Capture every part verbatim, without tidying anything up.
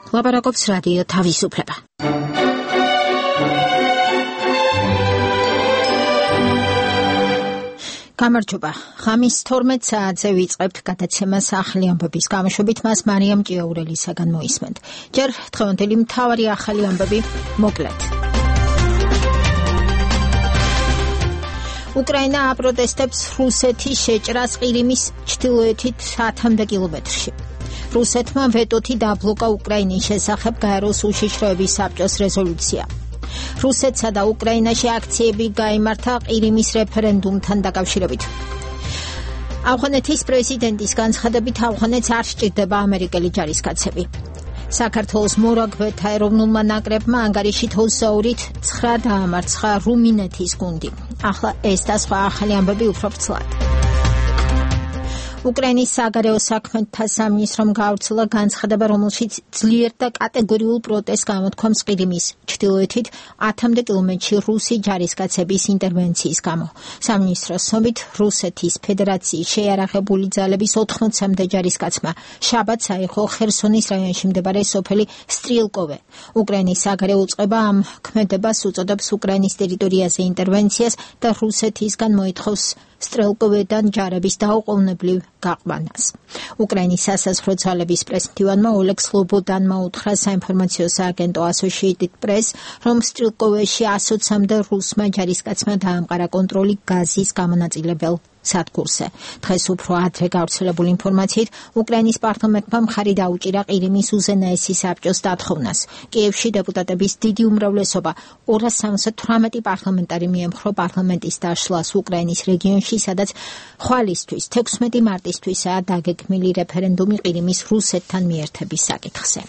ლაპარაკობს რადიო თავისუფლება. გამარჯობა. ღამის თორმეტ საათზე ვიწყებთ გადაცემას ახალი ამბების გამოშვებით, მას მარიამ ჭიაურელისაგან მოისმენთ. ჯერ დღევანდელი მთავარი ახალი ამბები მოკლედ. უკრაინა აპროტესტებს რუსეთის შეჭრას ყირიმის ჩრდილოეთით ათამდე კილომეტრში. რუსეთმა ვეტოთი დაბლოკა უკრაინის შესახებ გაეროს უშიშროების საბჭოს რეზოლუცია. რუსეთსა და უკრაინაში აქციები გაიმართა ყირიმის რეფერენდუმთან დაკავშირებით. ავღანეთის პრეზიდენტის განცხადებით ავღანეთს არ სჭირდება ამერიკელი ჯარისკაცები. საქართველოს მორაგბეთა ეროვნულმა ნაკრებმა ანგარიში თოვლსაურით ცხრა დაამარცხა რუმინეთის გუნდი. ახლა ეს და სხვა ახალი ამბები უფრო ფრთლად. უკრაინის საგარეო საქმეთა სამინისტრომ გაავრცელა განცხადება, რომელშიც ძლიერ და კატეგორიულ პროტესტს გამოთქვამს ყირიმის ჩრდილოეთით ათამდე კილომეტრში რუსი ჯარისკაცების ინტერვენციის გამო. სამინისტროს ცნობით, რუსეთის ფედერაციის შეიარაღებული ძალების ოთხმოცამდე ჯარისკაცმა შაბათს აიღო ხერსონის რაიონში მდებარე სოფელი სტრილკოვე. უკრაინის საგარეო წყობა ამ ქმედებას უწოდებს უკრაინის ტერიტორიაზე ინტერვენციას და რუსეთისგან მოითხოვს სტრელკოვედან ჯარების დაუყოვნებლივ გაყვანას. უკრაინის სასაზღვრო ძალების პრესმდივანმა ოლეგ სლობოდანმა უთხრა საინფორმაციო სააგენტო Associated Press, რომ სტრელკოვეში ასოცამდე რუსმა ჯარისკაცმა დაამყარა კონტროლი გაზის გამონაწილებელ სადგურზე. დღეს უფრო ადრე გავრცელებული ინფორმაციით, უკრაინის პარლამენტმა მხარი დაუჭირა ყირიმის უზენაესი საბჭოს დათხოვნას. კიევში დეპუტატების დიდი უმრავლესობა ორას სამოცდაოთხ პარლამენტარი მიემხრო პარლამენტის დაშლას უკრაინის რეგიონში, სადაც ხვალისთვის თექვსმეტი მარტისთვისაა დაგეგმილი რეფერენდუმი ყირიმის რუსეთთან მიერთების საკითხზე.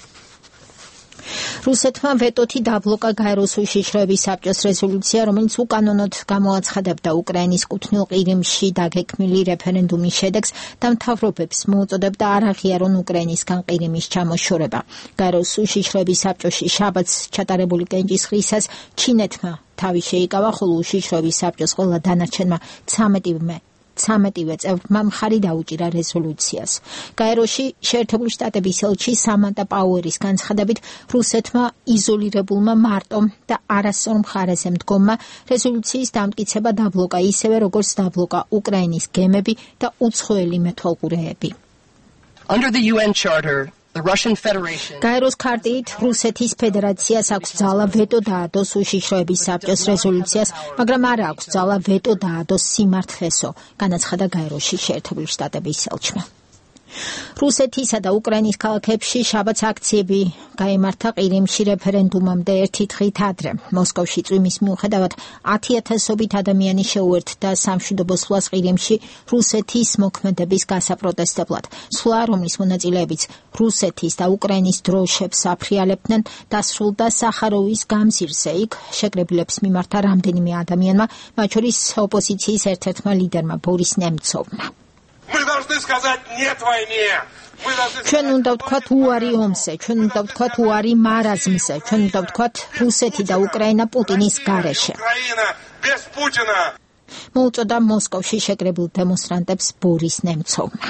რუსეთმა ვეტოთი დაბლოკა გაეროს უშიშროების საბჭოს რეზოლუცია, რომელიც უკანონოდ გამოაცხადებდა უკრაინის კუთვნილ ყირიმში დაგეგმილი რეფერენდუმის შედეგს და მთავრობებს მოუწოდებდა არ აღიარონ უკრაინისგან ყირიმის ჩამოშორება. გაეროს უშიშროების საბჭოში შაბათს ჩატარებული კენჭისყრისას ჩინეთმა თავი შეიკავა, ხოლო უშიშროების საბჭოს ყველა დანარჩენმა ცამეტივე ცამეტივე წევრმა მხარი დაუჭირა რეზოლუციას. გაეროში შეერთებული შტატების ელჩი სამანტა პაუერის განცხადებით, რუსეთმა იზოლირებულმა მარტომ და არასწორ მხარეზე მდგომმა რეზოლუციის დამტკიცება დაბლოკა ისევე, როგორც დაბლოკა უკრაინის გემები და უცხოელი მეთვალყურეები. Under the U N Charter, the Russian Federation გაეროს ქარტიით რუსეთის ფედერაციას აქვს ძალა ვეტო დაადოს უშიშროების საბჭოს რეზოლუციას, მაგრამ არ აქვს ძალა ვეტო დაადოს სიმართლესო, განაცხადა გაეროში შეერთებული შტატების ელჩმა. რუსეთისა და უკრაინის ქალაქებში შაბათს აქციები გაიმართა ყირიმში რეფერენდუმამდე ერთი დღით ადრე. მოსკოვში წვიმის მიუხედავად ათიათასობით ადამიანი შეუერთდა სამშვიდობო სვლას ყირიმში რუსეთის მოქმედების გასაპროტესტებლად. სვლა, რომლის მონაწილეებიც რუსეთის და უკრაინის დროშებს აფრიალებდნენ, დასრულდა სახაროვის გამზირზე. იქ შეკრებილებს მიმართა რამდენიმე ადამიანმა, მათ შორის ოპოზიციის ერთ-ერთმა ლიდერმა ბორის ნემცოვმა. Мы должны сказать нет войне. ჩვენ უნდა ვთქვათ უარი ომზე, ჩვენ უნდა ვთქვათ უარი მარაზმზე, ჩვენ უნდა ვთქვათ რუსეთი და უკრაინა პუტინის გარეშე. Без Путина. მოუწოდა მოსკოვში შეკრებილ დემონსტრანტებს ბორის ნემცოვმა.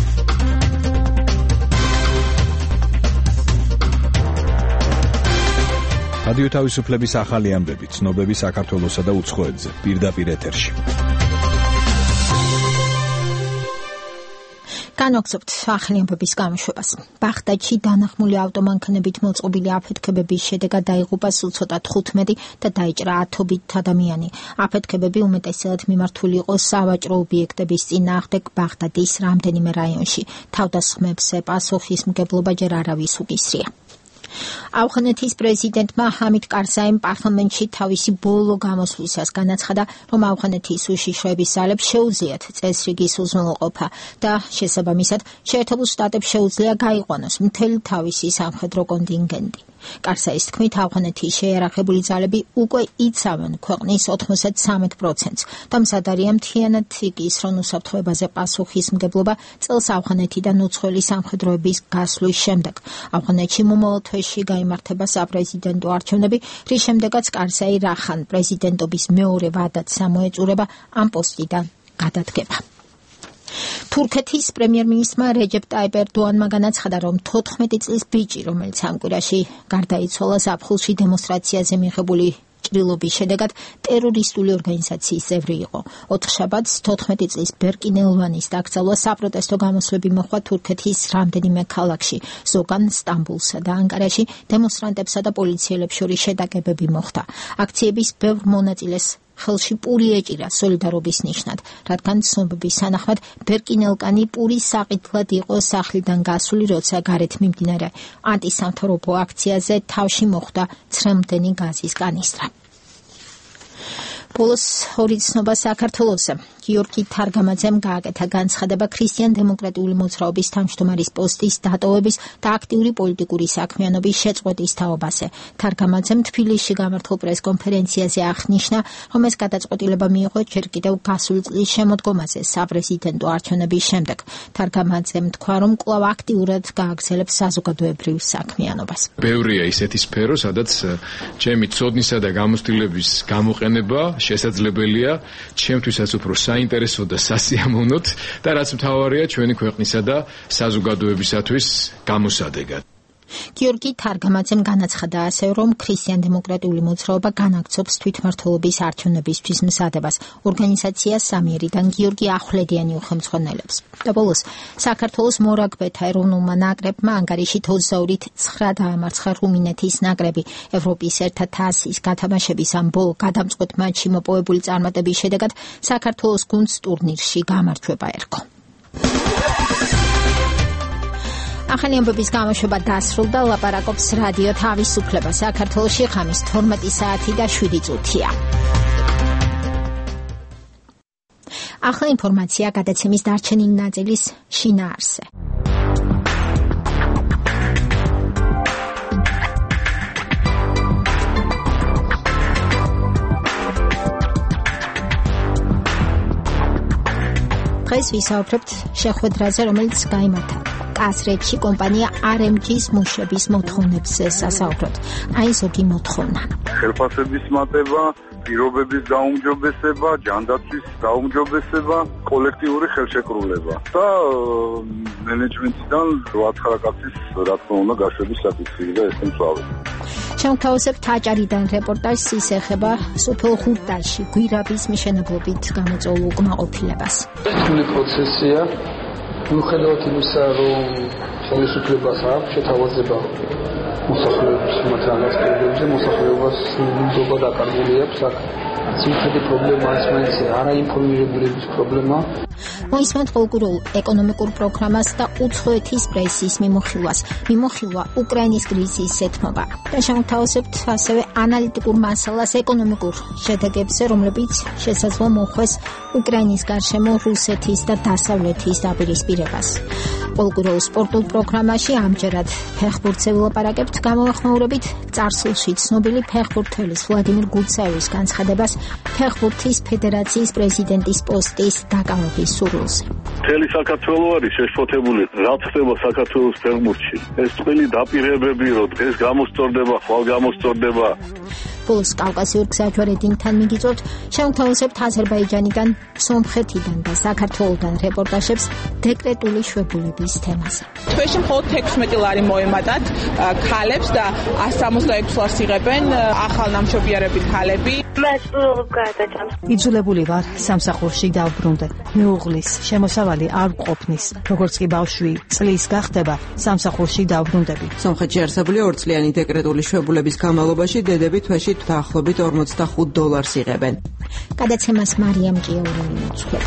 რადიო თავისუფლების ახალი ამბები, ცნობები საქართველოსა და უცხოეთზე, პირდაპირ ეთერში. განვაგრძობთ ახალი ამბების გამოშვებას. ბაღდადში დანახმული ავტომანქანებით მოწყობილი აფეთქებების შედეგად დაიღუპა სულ ცოტა თხუთმეტი და დაიჭრა ათობით ადამიანი. აფეთქებები უმეტესად მიმართული იყო სავაჭრო ობიექტების წინააღმდეგ ბაღდადის რამდენიმე რაიონში. თავდასხმებზე პასუხისმგებლობა ჯერ არავის უკისრია. ავღანეთის პრეზიდენტმა ჰამიდ კარზაიმ პარლამენტში თავისი ბოლო გამოსვლისას განაცხადა, რომ ავღანეთის უშიშროების ძალებს შეუძლიათ წესრიგის უზრუნველყოფა და შესაბამისად შეერთებულ შტატებს შეუძლია გაიყვანოს მთელი თავისი სამხედრო კონტინგენტი. კარსაის თქმით, ავღანეთის შეიარაღებული ძალები უკვე იცავენ ქვეყნის ოცდასამი პროცენტს და მზად არიან მთლიანად იგისრონ უსაფრთხოებაზე პასუხისმგებლობა წელს ავღანეთიდან უცხოელი სამხედროების გასვლის შემდეგ. ავღანეთში მომავალ თვეში გაიმართება საპრეზიდენტო არჩევნები, რის შემდეგაც კარსაი რახან პრეზიდენტობის მეორე ვადაც სამოეწურება ამ პოსტიდან გადადგება. თურქეთის პრემიერ-მინისტრმა რეჯეპ ტაიპ ერდოანმა განაცხადა, რომ თოთხმეტი წლის ბიჭი, რომელიც ამ კვირაში გარდაიცვალა ზაფხულში დემონსტრაციაზე მიღებული ჭრილობის შედეგად ტერორისტული ორგანიზაციის წევრი იყო. ოთხშაბათს თოთხმეტი წლის ბერკინ ელვანის დაკრძალვა საპროტესტო გამოსვლები მოხდა თურქეთის რამდენიმე ქალაქში, ზოგან სტამბულსა და ანკარაში დემონსტრანტებსა და პოლიციელებს შორის შეტაკებები მოხდა. აქციების ბევრ მონაწილეს ხელში პური ეჭირა სოლიდარობის ნიშნად, რადგან ცნობების თანახმად ბერკინ ელკანი პურის საყიდლად იყო სახლიდან გასული, როცა გარეთ მიმდინარე ანტისამთავრობო აქციაზე თავში მოხვდა ცრემლდენი გაზის კანისტრა. ბოლოს ორი ცნობა საქართველოსზე. გიორგი თარგამაძემ გააკეთა განცხადება ქრისტიან-დემოკრატიული მოძრაობის თავმჯდომარის პოსტის დატოვების და აქტიური პოლიტიკური საქმიანობის შეწყვეტის თაობაზე. თარგამაძემ თბილისში გამართულ პრესკონფერენციაზე აღნიშნა, რომ ეს გადაწყვეტილება მიიღო ჯერ კიდევ გასული წლის შემოდგომაზე საპრეზიდენტო არჩევნების შემდეგ. თარგამაძემ თქვა, რომ კვლავ აქტიურად გააგრძელებს საზოგადოებრივ საქმიანობას. ბევრია ისეთი სფერო, სადაც ჩემი ცოდნისა და გამოცდილების გამოყენება შესაძლებელია, ჩემთვისაც უფრო საინტერესო და სასიამოვნოდ და რაც მთავარია ჩვენი ქვეყნისა და საზოგადოებისათვის გამოსადეგად. გიორგი თარგამაძემ განაცხადა ასევე, რომ ქრისტიან-დემოკრატიული მოძრაობა განაგრძობს თვითმმართველობის არჩევნებისთვის მზადებას. ორგანიზაცია სამიერიდან გიორგი ახვლედიანი უხელმძღვანელებს. და ბოლოს საქართველოს მორაგბეთა ეროვნულმა ნაკრებმა ანგარიშით ოცდაორით ცხრა დაამარცხა რუმინეთის ნაკრები. ევროპის ერთა თასის გათამაშების ამ ბოლო გადამწყვეტ მატჩში მოპოვებული წარმატების შედეგად საქართველოს გუნდს ტურნირში გამარჯვება ერგო. ახალი ამბების გამოშვება დასრულდა. ლაპარაკობს რადიო თავისუფლება. საქართველოში ხამის თორმეტი საათი და შვიდი წუთია. ახლა ინფორმაცია გადაცემის დარჩენილი ნაწილის შინაარსზე. დღეს ვისაუბრებთ შეხვედრაზე, რომელიც გაიმართა კაზრეთში კომპანია არ ემ ჯის მუშების მოთხოვნებზე სასაუბროთ. აი ზოგი მოთხოვნა. ხელფასების მატება, პირობების გაუმჯობესება, ჯანდაცვის გაუმჯობესება, კოლექტიური ხელშეკრულება და მენეჯმენტიდან ოთხ-ცხრა კაცის რა თქმა უნდა გაშვების საკითხი და ეს მწავე. შევთავაზებთ აჭარიდან რეპორტაჟს, ის ეხება სოფელ ხურტაში გვირაბის მშენებლობით გამოწვეულ უკმაყოფილებას. რთული პროცესია. მიუხედავად იმისა, რომ ხელისუფლებას აქვს შეთავაზება მოსახლეობის მათ განაცხადებებზე, მოსახლეობას ნდობა დაკარგული აქვს აქ. ძირითადი პრობლემა არის მაინც არაინფორმირებულების პრობლემა. მოისმენთ პოლიტიკურ ეკონომიკურ პროგრამას და უცხოეთის პრესის მიმოხილვას. მიმოხილვა უკრაინის კრიზისის ზეთმობა. და შევთავაზებთ ასევე ანალიტიკურ მასალას ეკონომიკურ შედეგებზე, რომლებიც შესაძლოა მოხვეს უკრაინის გარშემო რუსეთის და დასავლეთის დაპირისპირებას. პოლიტიკურ სპორტულ პროგრამაში ამჯერად ფეხბურთზე ვილაპარაკებთ, გამოვახმაურებით წარსულში ცნობილი ფეხბურთელის ვლადიმირ გუცაევის განცხადებას ფეხბურთის ფედერაციის პრეზიდენტის პოსტის დაკავების სურვილს. მთელი საქართველო არის შეშფოთებული, რა ხდება საქართველოს ფეხბურთში. ეს წელი დაპირებები, რომ დღეს გამოსწორდება, ხვალ გამოსწორდება. ბოლოს კავკასიურ გზაჯვარედინთან მიგიწევთ, შევთავაზებთ აზერბაიჯანიდან, სომხეთიდან და საქართველოდან რეპორტაჟებს დეკრეტული შვებულების თემაზე. თვეში მხოლოდ თექვსმეტი ლარი მოემატათ ქალებს და ასი სამოცდაექვსი ლარს იღებენ ახალნამშობიარები ქალები. იძულებული ვარ სამსახურში დავბრუნდე. მეუღლის შემოსავალი არ ვყოფნის. როგორც კი ბავშვი წლის გახდება, სამსახურში დავბრუნდები. სომხეთში არსებული ორწლიანი დეკრეტული შვებულების განმავლობაში დედები თვეში დაახლოებით ორმოცდახუთ დოლარს იღებენ. გადაცემას მარიამ ჭიაურელი მოწყვეტა.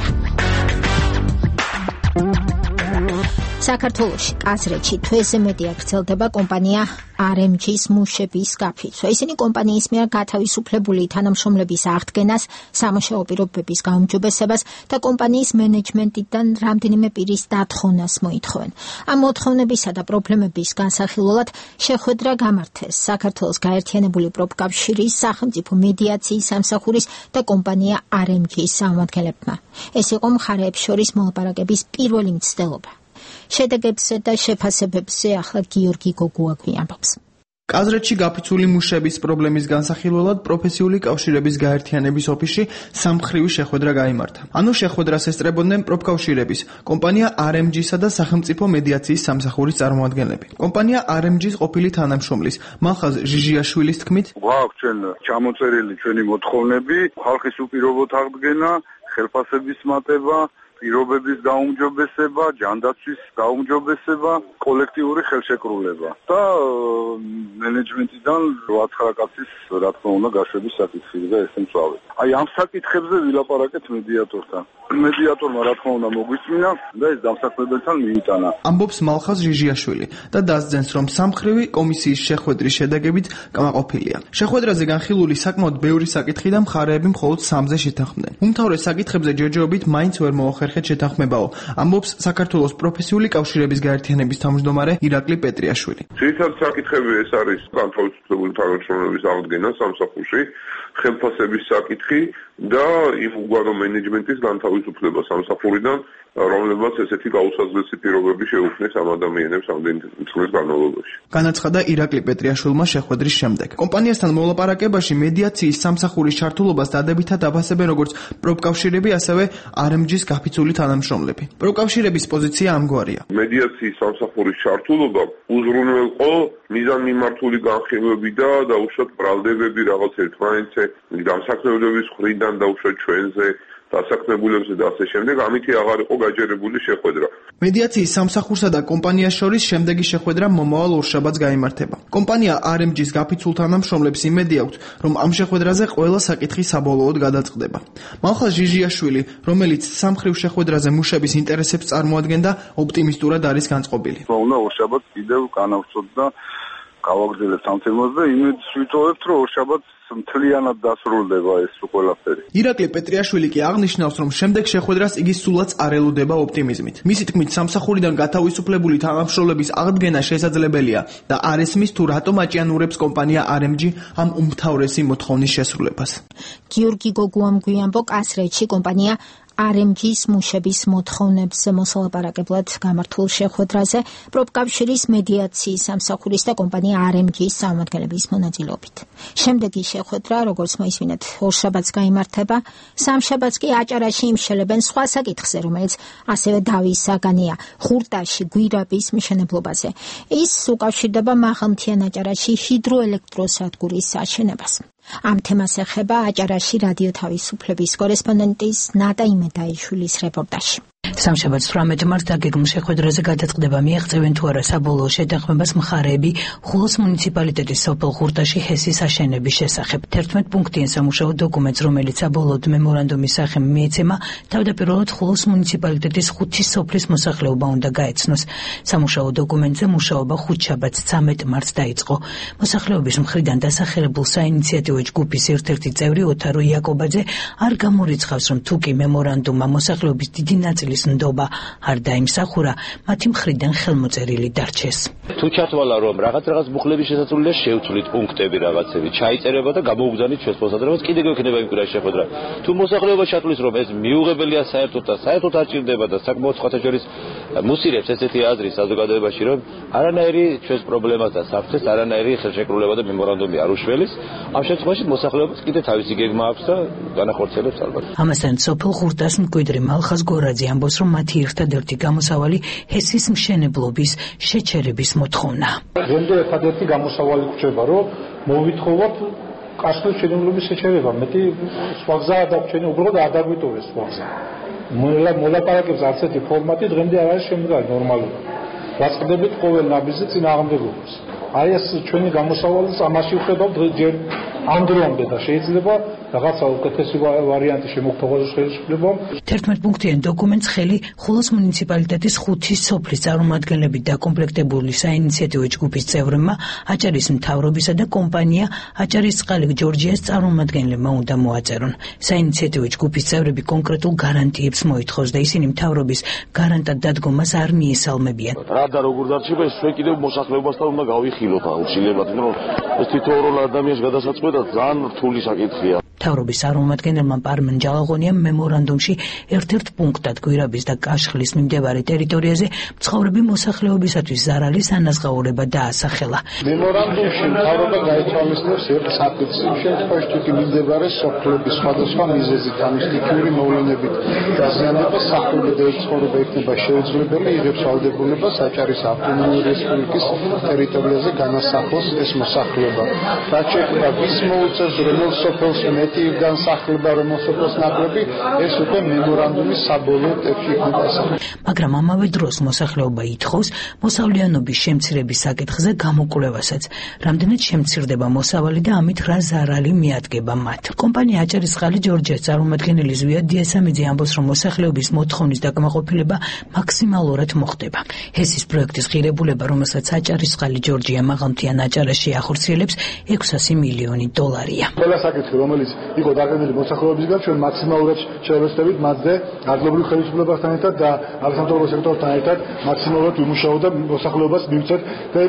საქართველოში კაზრეთში თვეზე მეტი აგრძელდება კომპანია არ ემ ჯის მუშების გაფიცვა. ისინი კომპანიის მიერ გათავისუფლებული თანამშრომლების აღდგენას, სამუშაო პირობების გაუმჯობესებას და კომპანიის მენეჯმენტიდან რამდენიმე პირის დათხოვნას მოითხოვენ. ამ მოთხოვნებისა და პრობლემების განსახილველად შეხვედრა გამართეს საქართველოს გაერთიანებული პროფკავშირის, სახელმწიფო მედიაციის სამსახურის და კომპანია არ ემ ჯის წარმომადგენლებმა. ეს იყო მხარეებს შორის მოლაპარაკების პირველი მცდელობა. შედეგებზე და შეფასებებზე ახლა გიორგი გოგუაგვი ამბობს. კაზრეთში გაფიცული მუშების პრობლემის განსახილველად პროფესიული კავშირების გაერთიანების ოფისში სამმხრივი შეხვედრა გაიმართა. ანუ შეხვედრას ესწრებოდნენ პროფკავშირების, კომპანია არ ემ ჯი-სა და სახელმწიფო მედიაციის სამსახურის წარმომადგენლები. კომპანია არ ემ ჯი-ის ყოფილი თანამშრომლის მალხაზ ჟიჟიაშვილის თქმით, გვაქვს ჩვენ ჩამოწერილი ჩვენი მოთხოვნები, ხალხის უპირობოდ აღდგენა, ხელფასების მატება, პირობების გაუმჯობესება, ჯანდაცვის გაუმჯობესება, კოლექტიური ხელშეკრულება და მენეჯმენტიდან ოთხ კაცის რა თქმა უნდა გაშვების საკითხი და ესე მწვავე. აი ამ საკითხებზე ვილაპარაკეთ მედიატორთან. მედიატორმა რა თქმა უნდა მოგვიწმინა და ეს დამსახურებელთან მიიტანა. ამბობს მალხაზ ჟიჟიაშვილი და დასძენს, რომ სამმხრივი კომისიის შეხვედრის შედეგებით კმაყოფილია. შეხვედრაზე განხილული საკმაოდ ბევრი საკითხი და მხარეები მხოლოდ სამზე შეთანხმდნენ. უმთავრეს საკითხებზე ჯერჯერობით მაინც ვერ მოახერხეთ შეთანხმებაო, ამბობს საქართველოს პროფესიული კავშირების გაერთიანების თავმჯდომარე ირაკლი პეტრიაშვილი. ძირითადი საკითხები ეს არის განთავისუფლებული თანამშრომლების აღდგენა სამსახურში, ხელფასების საკითხი და იმ უგვარო მენეჯმენტის განთავისუფლება სამსახურიდან, რომლებმაც ესეთი გაუსაზღვრესი პირობები შეუქმნეს ამ ადამიანებს ამდენი წლის განმავლობაში. განაცხადა ირაკლი პეტრიაშვილმა შეხვედრის შემდეგ. კომპანიასთან მოლაპარაკებაში მედიაციის სამსახურის ჩართულობას დადებითად აფასებენ როგორც პროფკავშირები, ასევე არ ემ ჯი-ის გაფიცული თანამშრომლები. პროფკავშირების პოზიცია ამგვარია. მედიაციის სამსახურის ჩართულობა უზრუნველყო მიზანმიმართული განხილვები და დაუშვათ ბრალდებები რაღაც ერთმანეთზე, დამსაქმებლების მხრიდან დაუშვათ ჩვენზე, დასაქმებულებზე და ასე შემდეგ, ამითი აღარ იყო გაჯერებული შეხვედრა. მედიაციის სამსახურსა და კომპანიას შორის შემდეგი შეხვედრა მომავალ ორშაბათს გაიმართება. კომპანია არ ემ ჯი-ის გაფიცულ თანამშრომლებს იმედი აქვთ, რომ ამ შეხვედრაზე ყველა საკითხი საბოლოოდ გადაწყდება. მალხაზ ჟიჟიაშვილი, რომელიც სამმხრივ შეხვედრაზე მუშების ინტერესებს წარმოადგენდა, ოპტიმისტურად არის განწყობილი. უნდა ორშაბათს კიდევ განავრცოთ და გავაგრძელებთ ამ თემას და იმედს ვიტოვებთ, რომ ორშაბათს მთლიანად დასრულდება ეს ყველაფერი. ირაკლი პეტრიაშვილი კი აღნიშნავს, რომ შემდეგ შეხვედრას იგი სულაც არ ელოდება ოპტიმიზმით. მისი თქმით, სამსახურიდან გათავისუფლებული თანამშრომლების აღდგენა შესაძლებელია და არ ესმის თუ რატომ აჭიანურებს კომპანია არ ემ ჯი ამ უმთავრესი მოთხოვნის შესრულებას. გიორგი გოგუამ გვიანბო კაზრეთში კომპანია არ ემ ჯი-ის მუშების მოთხოვნებზე მოსალაპარაკებლად გამართულ შეხვედრაზე პროფკავშირის მედიაციის სამსახურის და კომპანია არ ემ ჯი-ის წარმომადგენლების მონაწილეობით. შემდეგი შეხვედრა, როგორც მოისმინეთ, ორშაბათს გაიმართება, სამშაბათს კი აჭარაში იმშელებენ სხვა საკითხზე, რომელიც ასევე დავის საგანია, ხურტაში გვირაბის მშენებლობაზე. ის უკავშირდება მაღალმთიან აჭარაში ჰიდროელექტროსადგურის აშენებას. ამ თემას ეხება აჭარაში რადიო თავისუფლების კორესპონდენტის ნატა იმედაიშვილის რეპორტაჟი. სამშაბათს თვრამეტ მარტს დაგეგმილ შეხვედრაზე გადაწყდება მიაღწევენ თუ არა საბოლოო შეთანხმებას მხარეები ხულოს მუნიციპალიტეტის სოფელ ხურტაში ჰესის აშენების შესახებ. თერთმეტ პუნქტიან სამუშაო დოკუმენტს, რომელიც საბოლოოდ მემორანდუმის სახე მიეცემა, თავდაპირველად ხულოს მუნიციპალიტეტის ხუთი სოფლის მოსახლეობა უნდა გაეცნოს. სამუშაო დოკუმენტზე მუშაობა ხუთშაბათს ცამეტ მარტს დაიწყო. მოსახლეობის მხრიდან დასახელებულ საინიციატივო ჯგუფის ერთ-ერთი წევრი ოთარო იაკობაძე არ გამორიცხავს, რომ თუ კი მემორანდუმმა მოსახლეობის დიდი ნაწილის ნდობა არ დაიმსახურა, მათი მხრიდან ხელმოწერილი დარჩეს. თუ ჩათვალა, რომ რაღაც რაღაც მუხლების შესაძლოა შევცვლით პუნქტები რაღაცები, ჩაიწერება და გამოუგზავნით ჩვენს მოსახლეობას, კიდე გვექნება იმ კვირაში შეხვედრა. თუ მოსახლეობა ჩათვლის, რომ ეს მიუღებელია საერთოდ და საერთოდ არ ჭირდება და საკმაოდ სხვათა შორის მუსირებს ესეთი აზრი საზოგადოებაში, რომ არანაირი ჩვენს პრობლემას და საფრთხეს არანაირი ხელშეკრულება და მემორანდუმი არ უშველის, ამ შემთხვევაში მოსახლეობას კიდე თავისი გეგმა აქვს და განახორციელებს ალბათ. ამასთან სოფელ ხურტას მკვიდრი მალხაზ გორაძე ამბობს, რომ მათი ერთადერთი გამოსავალი ჰესის მშენებლობის შეჩერების მოთხოვნა. დღემდე ერთადერთი გამოსავალი გვჭირდება, რომ მოვითხოვოთ კაშხლის მშენებლობის შეჩერება. მეტი სხვა გზა არ დაგვრჩენია, უბრალოდ არ დაგვიტოვეს სხვა გზა. მოლაპარაკებს არც ერთი ფორმატი დღემდე არ არის შემდგარი ნორმალური. ვაწყდებით ყოველ ნაბიჯზე წინააღმდეგობას. აი ეს ჩვენი გამოსავალი ამაში ვხედავთ ჯერ ამ დრომდე და შეიძლება რაღაცა უკეთესი ვარიანტი შემოგთავაზოს ხელისუფლებამ. თერთმეტ პუნქტიან დოკუმენტს ხელი ხულოს მუნიციპალიტეტის ხუთი სოფლის წარმომადგენლებით დაკომპლექტებული საინიციატივო ჯგუფის წევრებმა, აჭარის მთავრობისა და კომპანია აჭარის წყალი ჯორჯიას წარმომადგენლებმა უნდა მოაწერონ. საინიციატივო ჯგუფის წევრები კონკრეტულ გარანტიებს მოითხოვს და ისინი მთავრობის გარანტად დადგომას არ მიესალმებიან. რა და როგორ დარჩება ეს ჩვენ კიდევ მოსახლეობასთან უნდა გავიხილოთ აუცილებლად, რომ ეს თითოეულ ადამიანს გადასაწყვეტად ძალიან რთული საკითხია. მთავრობის წარმომადგენელმა პარმენ ჯალაღონიამ მემორანდუმში ერთ-ერთ პუნქტად გვირაბის და კაშხლის მიმდებარე ტერიტორიაზე მცხოვრები მოსახლეობისათვის ზარალის ანაზღაურება დაასახელა. მემორანდუმში მთავრობა გაითვალისწინებს ერთ საკითხს, იმ შემთხვევაში თუ მიმდებარე სოფლების სხვადასხვა მიზეზით ან სტიქიური მოვლენებით დაზიანება სახლობრივი ცხოვრება იქნება შეუძლებელი, იღებს ვალდებულება საჭარის ავტონომიური რესპუბლიკის ტერიტორიაზე განასახლოს ეს მოსახლეობა. რაც შეეხება ვის მოუწევს რომელ სოფელს მეტი განსახლება რომელ სოფელს ნაკლები, ეს უკვე მემორანდუმის საბოლოო ტექსტში იქნება ასახული. მაგრამ ამავე დროს მოსახლეობა ითხოვს მოსავლიანობის შემცირების საკითხზე გამოკვლევასაც. რამდენად შემცირდება მოსავალი და ამით რა ზარალი მიადგება მათ. კომპანია აჭარისწყალი ჯორჯიას წარმომადგენელი ზვია დიასამიძე ამბობს, რომ მოსახლეობის მოთხოვნის დაკმაყოფილება მაქსიმალურად მოხდება. ჰესის პროექტის ღირებულება, რომელსაც აჭარისწყალი ჯორჯია მაღალმთიან აჭარაში ახორციელებს, ექვსასი მილიონი დოლარია. ყველა საკითხი, რომელიც იყო დაგეგმილი მოსახლეობისგან, ჩვენ მაქსიმალურად შევეცდებით მათზე ადგილობრივ ხელისუფლებასთან ერთად და არასამთავრობო სექტორთან ერთად მაქსიმალურად ვიმუშაოთ და მოსახლეობას მივცეთ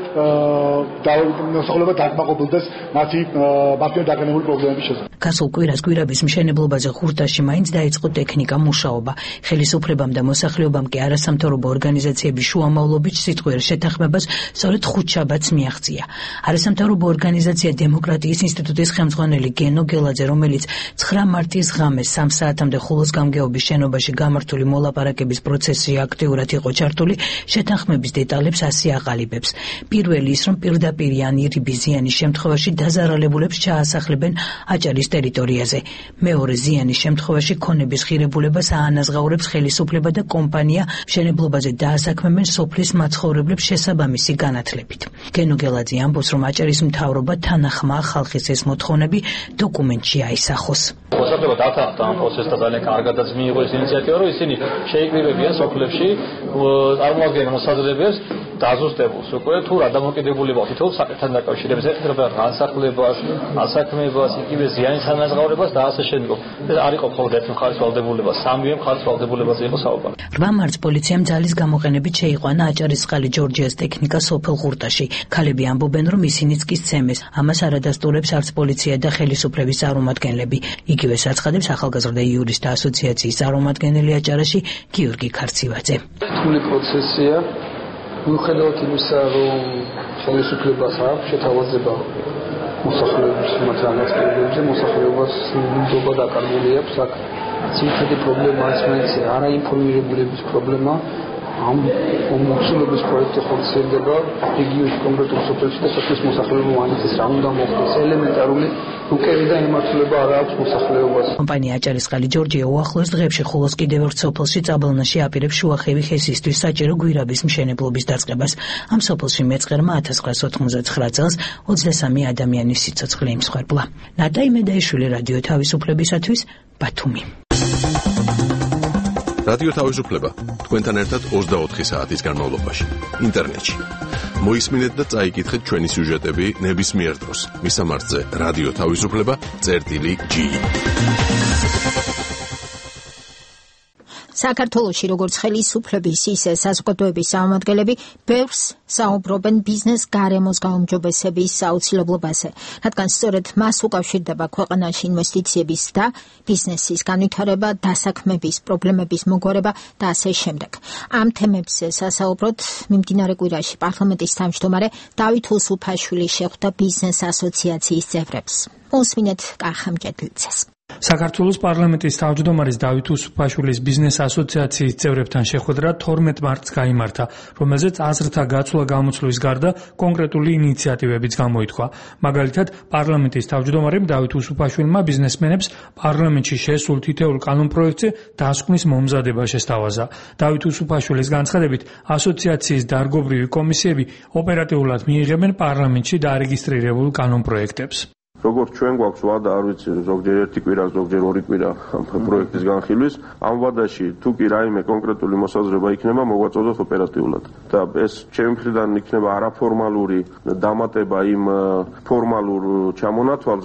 და მოსახლეობა დაკმაყოფილდეს მათი მათი დაგეგმებული პრობლემების შესახებ. გასულ კვირას გვირაბის მშენებლობაზე ხურტაში მაინც დაიწყო ტექნიკა მუშაობა. ხელისუფლებამ და მოსახლეობამ კი არასამთავრობო ორგანიზაციების შუამავლობით სიტყვიერ შეთანხმებას სწორედ ხუთშაბათს მიაღწია. არასამთავრობო ორგანიზაცია დემოკრატიის ინსტიტუტის ხელმძღვანელი გენო გელაძე, რომელიც ცხრა მარტის ღამეს სამ საათამდე ხულოს გამგეობის შენობაში გამართული მოლაპარაკების პროცესში აქტიურად იყო ჩართული, შეთანხმების დეტალებს ასე აყალიბებს. პირველი ის, რომ პირდაპირ ან ირიბი ზიანის შემთხვევაში დაზარალებულებს ჩაასახლებენ აჭარის ტერიტორიაზე. მეორე ზიანის შემთხვევაში ქონების ღირებულებას აანაზღაურებს ხელისუფლება და კომპანია, მშენებლობაზე დაასაქმებენ სოფლის მაცხოვრებლებს შესაბამისი განათლებით. გენო გელაძე ამბობს, რომ აჭარის მთავრობა თანახმაა ხალხის ეს მოთხოვნები დოკუმენტში აისახოს. მოსახლეობა დათანხმდა ამ პროცესს და ძალიან კარგადაც მიიღო ეს ინიციატივა, რომ ისინი შეიკრიბებიან სოფლებში წარმოადგენენ მოსაზრებებს დაზუსტებულს უკვე თუ რა დამოკიდებულება თითოეულ საკითხთან დაკავშირებით ეხება განსახლებას, ასაქმებას, იგივე ზიანის ანაზღაურებას და ასე შემდგომ. ეს არ იყო მხოლოდ ერთი მხარის ვალდებულება, სამივე მხარის ვალდებულებაზე იყო საუბარი. რვა მარტს პოლიციამ ძალის გამოყენებით შეიყვანა აჭარისწყალი ჯორჯიას ტექნიკა სოფელ ხურტაში. ქალები ამბობენ, რომ ისინიც კი სცემეს. ამას არ ადასტურებს არც პოლიცია და ხელისუფლების წარმომადგენლები. იგივე საცხადებს ახალგაზრდა იურისტთა ასოციაციის წარმომადგენელი აჭარაში გიორგი ქარცივაძე. რთული პროცესია. მიუხედავად იმისა, რომ ხელისუფლებას აქვს შეთავაზება მოსახლეობის მათგანაცნობებზე, მოსახლეობას ნდობა დაკარგული აქვს აქ. ძირითადი პრობლემა არის მაინც არაინფორმირებულების პრობლემა. ამ მომხმარებლობის პროექტი ხორციელდება რეგიონის კონკრეტულ სოფელში და სოფლის მოსახლეობა მაინც რა უნდა მოხდეს ელემენტარული უკები და იმართულება არ აქვს მოსახლეობას. კომპანია აჭარისწყალი ჯორჯია უახლოეს დღეებში ხულოს კიდევ ერთ სოფელში წაბლნაში აპირებს შუახევი ჰესისთვის საჭირო გვირაბის მშენებლობის დაწყებას. ამ სოფელში მეწყერმა ათას ცხრაას ოთხმოცდათხრა წელს ოცდასამი ადამიანის სიცოცხლე იმსხვერპლა. ნატა იმედაიშვილი, რადიო თავისუფლებისათვის, ბათუმი. რადიო თავისუფლება თქვენთან ერთად ოცდაოთხი საათის განმავლობაში ინტერნეტში. მოისმინეთ და წაიკითხეთ ჩვენი სიუჟეტები ნებისმიერ დროს. მისამართზე რადიო თავისუფლება წერტილი ჯი. საქართველოში როგორც ხელისუფლების, ისე საზოგადოების წარმომადგენლები ბევრს საუბრობენ ბიზნეს გარემოს გაუმჯობესების აუცილებლობაზე, რადგან სწორედ მას უკავშირდება ქვეყანაში ინვესტიციების და ბიზნესის განვითარება, დასაქმების პრობლემების მოგვარება და ასე შემდეგ. ამ თემებზე სასაუბროდ მიმდინარე კვირაში პარლამენტის თავმჯდომარე დავით უსუფაშვილი შეხვდა ბიზნეს ასოციაციის წევრებს. მოსმინეთ კახამჭედლიძეს. საქართველოს პარლამენტის თავმჯდომარის დავით უსუფაშვილის ბიზნეს ასოციაციის წევრებთან შეხვედრა თორმეტ მარტს გაიმართა, რომელზეც აზრთა გაცვლა გამოცვლის გარდა კონკრეტული ინიციატივებიც გამოითქვა. მაგალითად, პარლამენტის თავმჯდომარემ დავით უსუფაშვილმა ბიზნესმენებს პარლამენტში შესულ თითოეულ კანონპროექტზე დასკვნის მომზადება შესთავაზა. დავით უსუფაშვილის განცხადებით, ასოციაციის დარგობრივი კომისიები ოპერატიულად მიიღებენ პარლამენტში დარეგისტრირებულ კანონპროექტებს. როგორც ჩვენ გვაქვს ვადა, არ ვიცი, ზოგჯერ ერთი კვირა, ზოგჯერ ორი კვირა ამ პროექტის განხილვის, ამ ვადაში თუ კი რაიმე კონკრეტული მოსაზრება იქნება, მოგვაწოდოთ ოპერატიულად. და ეს ჩემი მხრიდან იქნება არაფორმალური დამატება იმ ფორმალურ ჩამონათვალზე.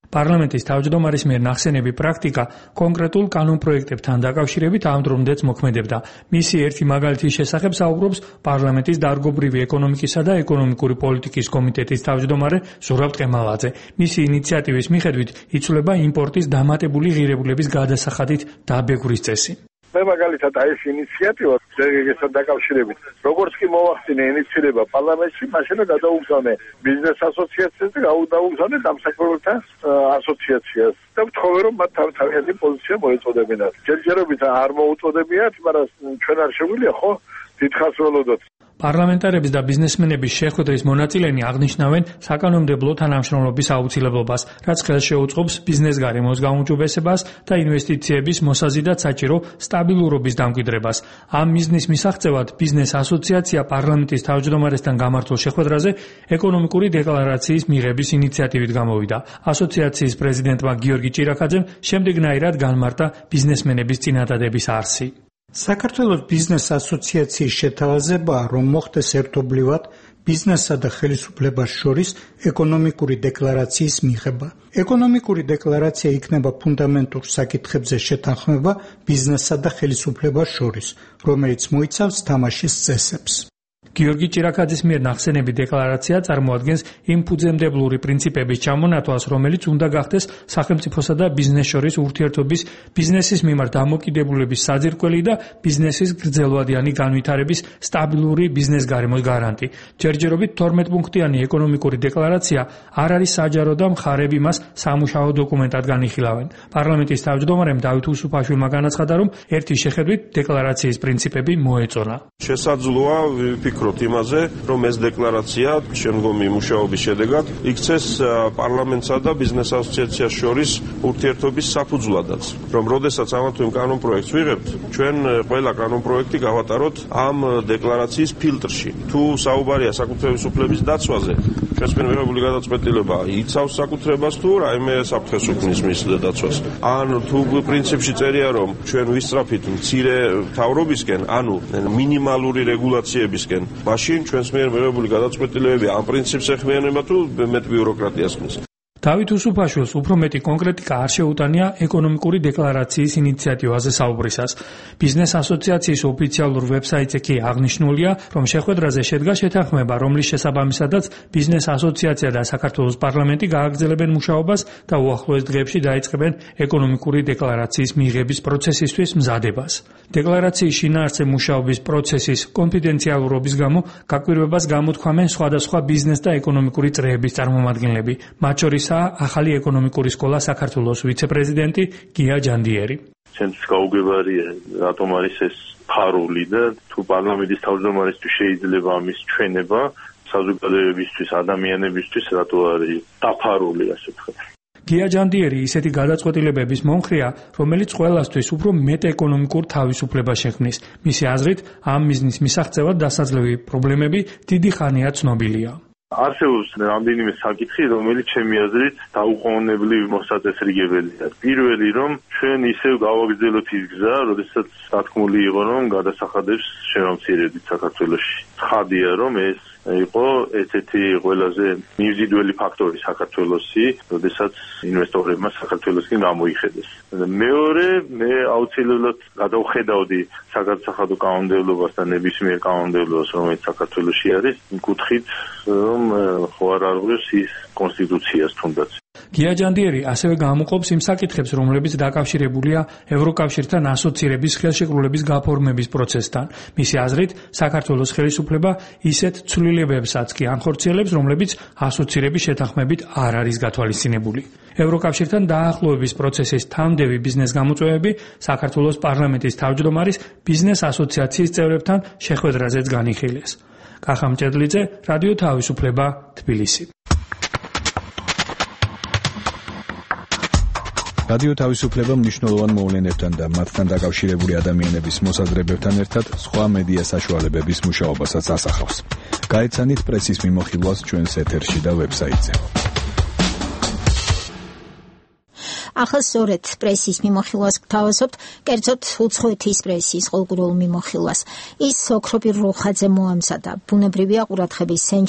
პარლამენტის თავმჯდომარის მიერ ნახსენები პრაქტიკა კონკრეტულ კანონპროექტებთან დაკავშირებით ამ დრომდეც მოქმედებდა. მისი ერთი მაგალითის შესახებ საუბრობს პარლამენტის დარგობრივი ეკონომიკისა და ეკონომიკური პოლიტიკის კომიტეტის თავმჯდომარე ზურაბ ტყემალაძე. მისი ინიციატივის მიხედვით იცვლება იმპორტის დამატებული ღირებულების გადასახადით დაბეგვრის წესი. მე მაგალითად აი ეს ინიციატივა ზეგეგესთან დაკავშირებით როგორც კი მოვახდინე ინიციირება პარლამენტში, მაშინ გადაუგზავნე ბიზნეს ასოციაციას და გადაუგზავნე დამსახურებელთა ასოციაციას და ვთხოვე რომ მათ თავიანთი პოზიცია მოეწოდებინათ. ჯერჯერობით არ მოუწოდებიათ, მაგრამ ჩვენ არ შეგვიძლია ხო დიდხანს ველოდოთ. პარლამენტარების და ბიზნესმენების შეხვედრის მონაწილენი აღნიშნავენ საკანონმდებლო თანამშრომლობის აუცილებლობას, რაც ხელს შეუწყობს ბიზნეს გარემოს გაუმჯობესებას და ინვესტიციების მოსაზიდად საჭირო სტაბილურობის დამკვიდრებას. ამ მიზნის მისაღწევად ბიზნეს ასოციაცია პარლამენტის თავმჯდომარესთან გამართულ შეხვედრაზე ეკონომიკური დეკლარაციის მიღების ინიციატივით გამოვიდა. ასოციაციის პრეზიდენტმა გიორგი ჭირაქაძემ შემდეგნაირად განმარტა ბიზნესმენების წინადადების არსი. საქართველოს ბიზნეს ასოციაციის შეთავაზებაა, რომ მოხდეს ერთობლივად ბიზნესსა და ხელისუფლებას შორის ეკონომიკური დეკლარაციის მიღება. ეკონომიკური დეკლარაცია იქნება ფუნდამენტურ საკითხებზე შეთანხმება ბიზნესსა და ხელისუფლებას შორის, რომელიც მოიცავს თამაშის წესებს. გიორგი ჭირაქაძის მიერ ნახსენები დეკლარაცია წარმოადგენს იმ ფუძემდებლური პრინციპების ჩამონათვალს, რომელიც უნდა გახდეს სახელმწიფოსა და ბიზნეს შორის ურთიერთობის, ბიზნესის მიმართ დამოკიდებულების საძირკველი და ბიზნესის გრძელვადიანი განვითარების სტაბილური ბიზნეს გარემოს გარანტი. ჯერჯერობით თორმეტ პუნქტიანი ეკონომიკური დეკლარაცია არ არის საჯარო და მხარები მას სამუშაო დოკუმენტად განიხილავენ. პარლამენტის თავმჯდომარემ დავით უსუფაშვილმა განაცხადა, რომ ერთი შეხედვით დეკლარაციის პრინციპები მოეწონა. შესაძლოა ვფიქრობთ იმაზე, რომ ეს დეკლარაცია შემდგომი მუშაობის შედეგად იქცეს პარლამენტსა და ბიზნეს ასოციაციას შორის ურთიერთობის საფუძვლადაც. რომ როდესაც ამათ იმ კანონპროექტს ვიღებთ, ჩვენ ყველა კანონპროექტი გავატაროთ ამ დეკლარაციის ფილტრში. თუ საუბარია საკუთრების უფლების დაცვაზე, ჩვენს მიერ მიღებული გადაწყვეტილება იცავს საკუთრებას თუ რაიმე საფრთხეს უქმნის მის დაცვას. ან თუ პრინციპში წერია, რომ ჩვენ ვისწრაფით მცირე მთავრობისკენ, ანუ მინიმალური რეგულაციებისკენ, მაშინ ჩვენს მიერ მიღებული გადაწყვეტილებები ამ პრინციპს ეხმიანება თუ მეტ ბიუროკრატიას ხმის. დავით უსუფაშვილს უფრო მეტი კონკრეტიკა არ შეუტანია ეკონომიკური დეკლარაციის ინიციატივაზე საუბრისას. ბიზნეს ასოციაციის ოფიციალურ ვებსაიტზე კი აღნიშნულია, რომ შეხვედრაზე შედგა შეთანხმება, რომლის შესაბამისადაც ბიზნეს ასოციაცია და საქართველოს პარლამენტი გააგრძელებენ მუშაობას და უახლოეს დღეებში დაიწყებენ ეკონომიკური დეკლარაციის მიღების პროცესისთვის მზადებას. დეკლარაციის შინაარსზე მუშაობის პროცესის კონფიდენციალურობის გამო გაკვირვებას გამოთქვამენ სხვადასხვა ბიზნეს და ეკონომიკური წრეების წარმომადგენლები, მათ შორის ახალი ეკონომიკური სკოლა საქართველოს ვიცე-პრეზიდენტი გია ჯანდიერი. ჩემთვის გაუგებარია, რატომ არის ეს ფარული და თუ პარლამენტის თავმჯდომარისთვის შეიძლება ამის ჩვენება საზოგადოებისთვის, ადამიანებისთვის რატო არის დაფარული, ასე ვთქვათ. გია ჯანდიერი ისეთი გადაწყვეტილებების მომხრეა, რომელიც ყველასთვის უფრო მეტ ეკონომიკურ თავისუფლებას შექმნის. მისი აზრით, ამ მიზნის მისაღწევად დასაძლევი პრობლემები დიდი ხანია ცნობილია. არსებობს რამდენიმე საკითხი, რომელიც ჩემი აზრით დაუყოვნებლივ მოსაწესრიგებელია. პირველი, რომ ჩვენ ისევ გავაგრძელოთ ის გზა, როდესაც დათქმული იყო, რომ გადასახადებს შევამცირებთ საქართველოში. ცხადია, რომ ეს იყო ერთ-ერთი ყველაზე მიზიდველი ფაქტორი საქართველოსი, როდესაც ინვესტორებმა საქართველოსკენ გამოიხედეს. მეორე, მე აუცილებლად გადავხედავდი საგადასახადო კანონმდებლობას და ნებისმიერ კანონმდებლობას, რომელიც საქართველოში არის, იმ კუთხით, რომ ხო არ არის ის კონსტიტუციას თუნდაც. გია ჯანდიერი ასევე გამოყოფს იმ საკითხებს, რომლებიც დაკავშირებულია ევროკავშირთან ასოცირების ხელშეკრულების გაფორმების პროცესთან. მისი აზრით, საქართველოს ხელისუფლება ისეთ ცვლილებებსაც კი ანხორციელებს, რომლებიც ასოცირების შეთანხმებით არ არის გათვალისწინებული. ევროკავშირთან დაახლოების პროცესის თანმდევი ბიზნეს გამოწვევები საქართველოს პარლამენტის თავმჯდომარის ბიზნეს ასოციაციის წევრებთან შეხვედრაზეც განიხილეს. კახა მჭედლიძე, რადიო თავისუფლება, თბილისი. რადიო თავისუფლება მნიშვნელოვან მოვლენებთან და მათთან დაკავშირებული ადამიანების მოსაზრებებთან ერთად სხვა მედია საშუალებების მუშაობასაც ასახავს. გაეცანით პრესის მიმოხილვას ჩვენს ეთერში და ვებსაიტზე. ახლა სწორედ პრესის მიმოხილვას გთავაზობთ, კერძოდ უცხოეთის პრესის ყოლგურულ მიმოხილვას. ის ოქროპირ როხაძე მოამზადა. ბუნებრივია ყურადღების ცენტრშია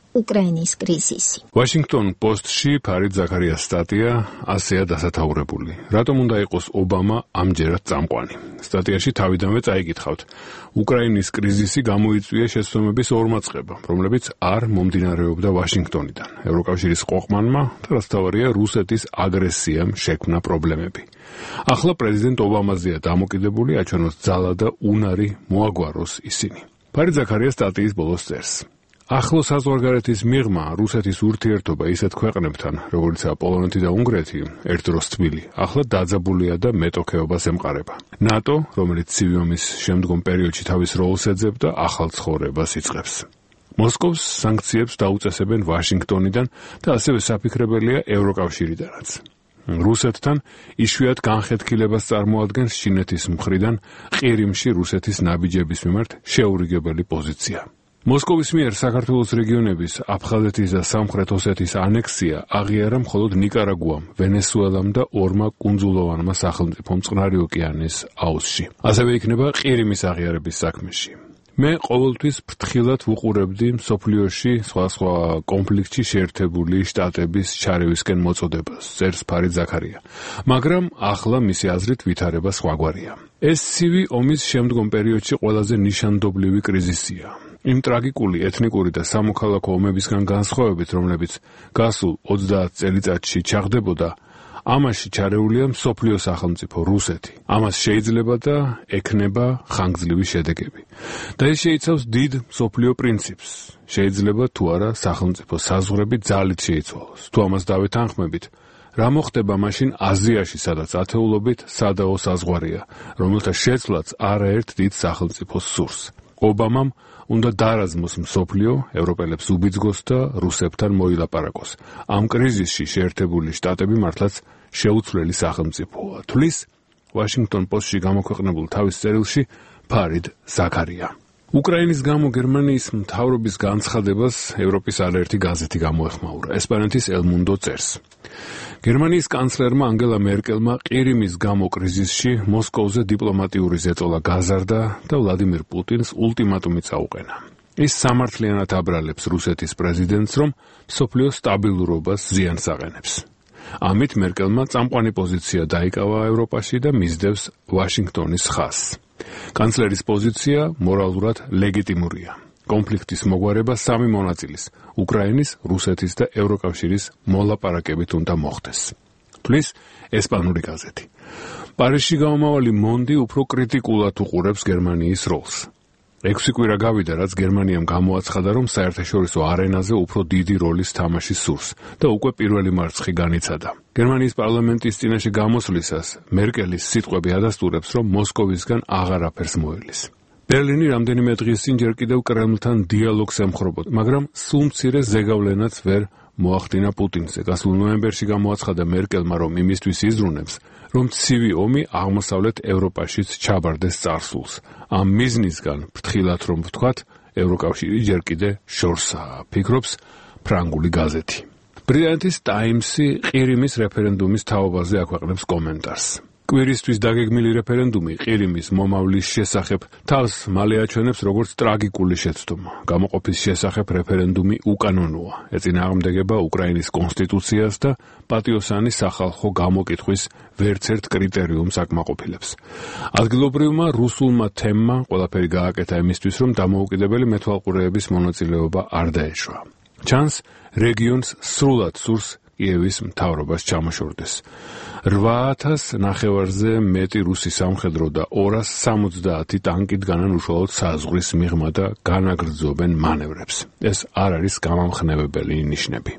უკრაინის კრიზისი. Washington Post-ში ფარიდ ზაქარიას სტატია ასეა დასათაურებული. რატომ უნდა იყოს ობამა ამჯერად წამყვანი? სტატიაში თავიდანვე წაიკითხავთ. უკრაინის კრიზისი გამოიწვია შეცდომების ორმაწყება, რომლებიც არ მომდინარეობდა ვაშინგტონიდან. ევროკავშირის ყოყმანმა და რაც თავარია რუსეთის აგრესიამ შექმნა პრობლემები. ახლა პრეზიდენტ ობამაზეა დამოკიდებული აჩვენოს ძალა და უნარი მოაგვაროს ისინი. ფარიდ ზაქარიას სტატიის ბოლოს წერს. ახლო საზღვარგარეთის მიღმა რუსეთის ურთიერთობა ისეთ ქვეყნებთან, როგორიცაა პოლონეთი და უნგრეთი, ერთ დროს თბილი, ახლა დაძაბულია და მეტოქეობას ემყარება. ნატო, რომელიც ცივი ომის შემდგომ პერიოდში თავის როლს ეძებდა, ახალ ცხოვრებას იწყებს. მოსკოვს სანქციებს დაუწესებენ ვაშინგტონიდან და ასევე საფიქრებელია ევროკავშირიდანაც. რუსეთთან იშვიათ განხეთქილებას წარმოადგენს ჩინეთის მხრიდან ყირიმში რუსეთის ნაბიჯების მიმართ შეურიგებელი პოზიცია. მოსკოვის მიერ საქართველოს რეგიონების აფხაზეთის და სამხრეთ ოსეთის ანექსია აღიარა მხოლოდ ნიკარაგუამ, ვენესუელამ და ორმა კუნძულოვანმა სახელმწიფომ წყნარი ოკეანის აუზში. ასევე იქნება ყირიმის აღიარების საქმეში. მე ყოველთვის ფრთხილად ვუყურებდი მსოფლიოში სხვადასხვა კონფლიქტში შეერთებული შტატების ჩარევისკენ მოწოდებას, წერს ფარიდ ზაქარია. მაგრამ ახლა მისი აზრით ვითარება სხვაგვარია. ეს ცივი ომის შემდგომ პერიოდში ყველაზე ნიშანდობლივი კრიზისია. იმ ტრაგიკული ეთნიკური და სამოქალაქო ომებისგან განსხვავებით, რომლებიც გასულ ოცდაათ წელიწადში ჩაღდებოდა, ამაში ჩარეულია მსოფლიო სახელმწიფო რუსეთი. ამას შეიძლება და ექნება ხანგრძლივი შედეგები. და ეს შეიცავს დიდ მსოფლიო პრინციპს. შეიძლება თუ არა სახელმწიფო საზღვრები ძალით შეიცვალოს. თუ ამას დავეთანხმებით, რა მოხდება მაშინ აზიაში, სადაც ათეულობით სადაო საზღვარია, რომელთა შეცვლაც არაერთ დიდ სახელმწიფოს სურს. ობამამ უნდა დაარაზმოს მსოფლიო, ევროპელებს უბიძგოს და რუსებთან მოილაპარაკოს. ამ კრიზისში შეერთებული შტატები მართლაც შეუცვლელი სახელმწიფოა. თვლის Washington Post-ში გამოქვეყნებულ თავის წერილში ფარიდ ზაქარია. უკრაინის გამო გერმანიის მთავრობის განცხადებას ევროპის არაერთი გაზეთი გამოეხმაურა. ესპანეთის El Mundo წერს. გერმანიის კანცლერმა ანგელა მერკელმა ყირიმის გამო კრიზისში მოსკოვზე დიპლომატიური ზეწოლა გაზარდა და ვლადიმირ პუტინს ულტიმატუმი წაუყენა. ის სამართლიანად აბრალებს რუსეთის პრეზიდენტს, რომ მსოფლიო სტაბილურობას ზიანს აყენებს. ამით მერკელმა წამყვანი პოზიცია დაიკავა ევროპაში და მისდევს ვაშინგტონის ხაზს. კანცლერის პოზიცია მორალურად ლეგიტიმურია. კონფლიქტის მოგვარება სამი მონაწილის, უკრაინის, რუსეთის და ევროკავშირის მოლაპარაკებით უნდა მოხდეს. თვლის ესპანური გაზეთი. პარიზში გამომავალი მონდი უფრო კრიტიკულად უყურებს გერმანიის როლს. ექვსი კვირა გავიდა, რაც გერმანიამ გამოაცხადა, რომ საერთაშორისო არენაზე უფრო დიდი როლის თამაში სურს და უკვე პირველი მარცხი განიცადა. გერმანიის პარლამენტის წინაშე გამოსვლისას მერკელის სიტყვები ადასტურებს, რომ მოსკოვისგან აღარაფერს მოელის. ბერლინი რამდენიმე დღის წინ ჯერ კიდევ კრემლთან დიალოგს ემხრობოდა, მაგრამ სულ მცირე ზეგავლენაც ვერ მოახდინა პუტინზე. გასულ ნოემბერში გამოაცხადა მერკელმა, რომ იმისთვის იზრუნებს, რომ ცივი ომი აღმოსავლეთ ევროპაშიც ჩაბარდეს წარსულს. ამ მიზნისგან ფრთხილად რომ ვთქვათ, ევროკავშირი ჯერ კიდე შორსაა, ფიქრობს ფრანგული გაზეთი. ბრიტანეთის ტაიმსი ყირიმის რეფერენდუმის თაობაზე აქვეყნებს კომენტარს. კვირისთვის დაგეგმილი რეფერენდუმი ყირიმის მომავლის შესახებ თავს მალე აჩვენებს როგორც ტრაგიკული შეცდომა. გამოყოფის შესახებ რეფერენდუმი უკანონოა. ეწინააღმდეგება უკრაინის კონსტიტუციას და პატიოსანი სახალხო გამოკითხვის ვერცერთ კრიტერიუმს აკმაყოფილებს. ადგილობრივმა რუსულმა თემმა ყველაფერი გააკეთა იმისთვის, რომ დამოუკიდებელი მეთვალყურეების მონაწილეობა არ დაეშვა. ჩანს რეგიონს სრულად სურს კიევის მთავრობას ჩამოშორდეს. რვა ათას ნახევარზე მეტი რუსი სამხედრო და ორას სამოცდაათი ტანკი დგანან უშუალოდ საზღვრის მიღმა და განაგრძობენ მანევრებს. ეს არ არის გამამხნევებელი ნიშნები.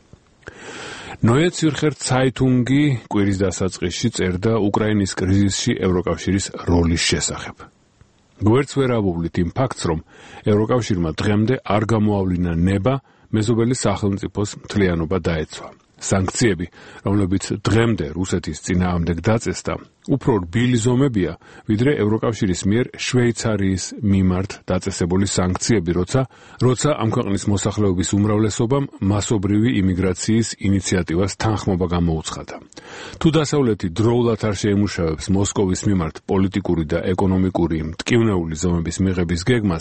Neue Zürcher Zeitungi კვირის დასაწყისში წერდა უკრაინის კრიზისში ევროკავშირის როლის შესახებ. გვერდს ვერ ავუვლით იმ ფაქტს, რომ ევროკავშირმა დღემდე არ გამოავლინა ნება მეზობელი სახელმწიფოს მთლიანობა დაეცვა. სანქციები, რომლებიც დღემდე რუსეთის წინააღმდეგ დაწესდა, უფრო რბილი ზომებია, ვიდრე ევროკავშირის მიერ შვეიცარიის მიმართ დაწესებული სანქციები, როცა როცა ამ ქვეყნის მოსახლეობის უმრავლესობამ მასობრივი იმიგრაციის ინიციატივას თანხმობა გამოუცხადა. თუ დასავლეთი დროულად არ შეიმუშავებს მოსკოვის მიმართ პოლიტიკური და ეკონომიკური მტკივნეული ზომების მიღების გეგმას,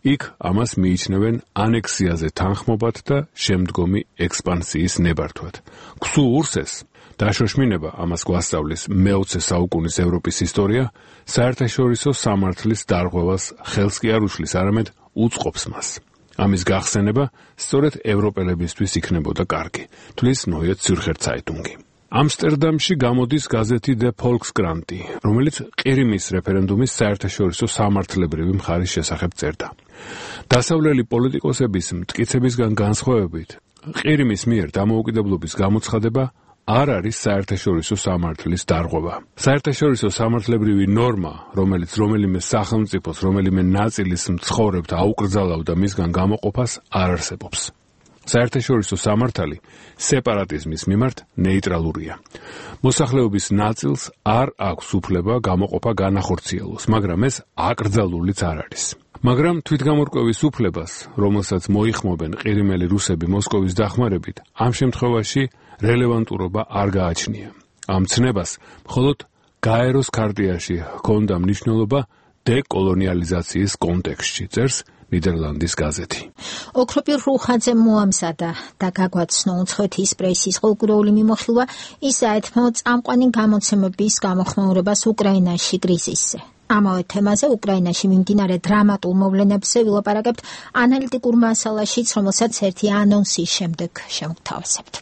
იქ ამას მიიჩნევენ ანექსიაზე თანხმობად და შემდგომი ექსპანსიის ნებართვად. ქსუურს ეს დაშოშმინება ამას გვასწავლის მეოცე საუკუნის ევროპის ისტორია, საერთაშორისო სამართლის დარღვევას ხელს კი არ უშლის, არამედ უწყობს მას. ამის გახსენება სწორედ ევროპელებისთვის იქნებოდა კარგი, თვლის Neue Zürcher Zeitung. ამსტერდამში გამოდის გაზეთი Der Volkskrant, რომელიც ყირიმის რეფერენდუმის საერთაშორისო სამართლებრივი მხარის შესახებ წერდა. დასავლელი პოლიტიკოსების მტკიცებისგან განსხვავებით, ყირიმის მიერ დამოუკიდებლობის გამოცხადება არ არის საერთაშორისო სამართლის დარღვევა. საერთაშორისო სამართლებრივი ნორმა, რომელიც რომელიმე სახელმწიფოს, რომელიმე ნაწილის მცხოვრებთ აუკრძალავდა მისგან გამოყოფას, არ არსებობს. საერთაშორისო სამართალი სეპარატიზმის მიმართ ნეიტრალურია. მოსახლეობის ნაწილს არ აქვს უფლება გამოყოფა განახორციელოს, მაგრამ ეს აკრძალულიც არ არის. მაგრამ თვითგამორკვევის უფლებას, რომელსაც მოიხმობენ ყირიმელი რუსები მოსკოვის დახმარებით, ამ შემთხვევაში რელევანტურობა არ გააჩნია. ამ ცნებას მხოლოდ გაეროს ქარტიაში ჰქონდა მნიშვნელობა დეკოლონიალიზაციის კონტექსტში, წერს ნიდერლანდის გაზეთი. ოქროპირ რუხაძემ მოამზადა და გაგვაცნო უცხოეთის პრესის ყოველკვირეული მიმოხილვა ის აეთმო წამყვანი გამოცემების გამოხმაურებას უკრაინაში კრიზისზე. ამავე თემაზე უკრაინაში მიმდინარე დრამატულ მოვლენებზე ვილაპარაკებთ ანალიტიკურ მასალაშიც, რომელსაც ერთი ანონსის შემდეგ შევთავაზებთ.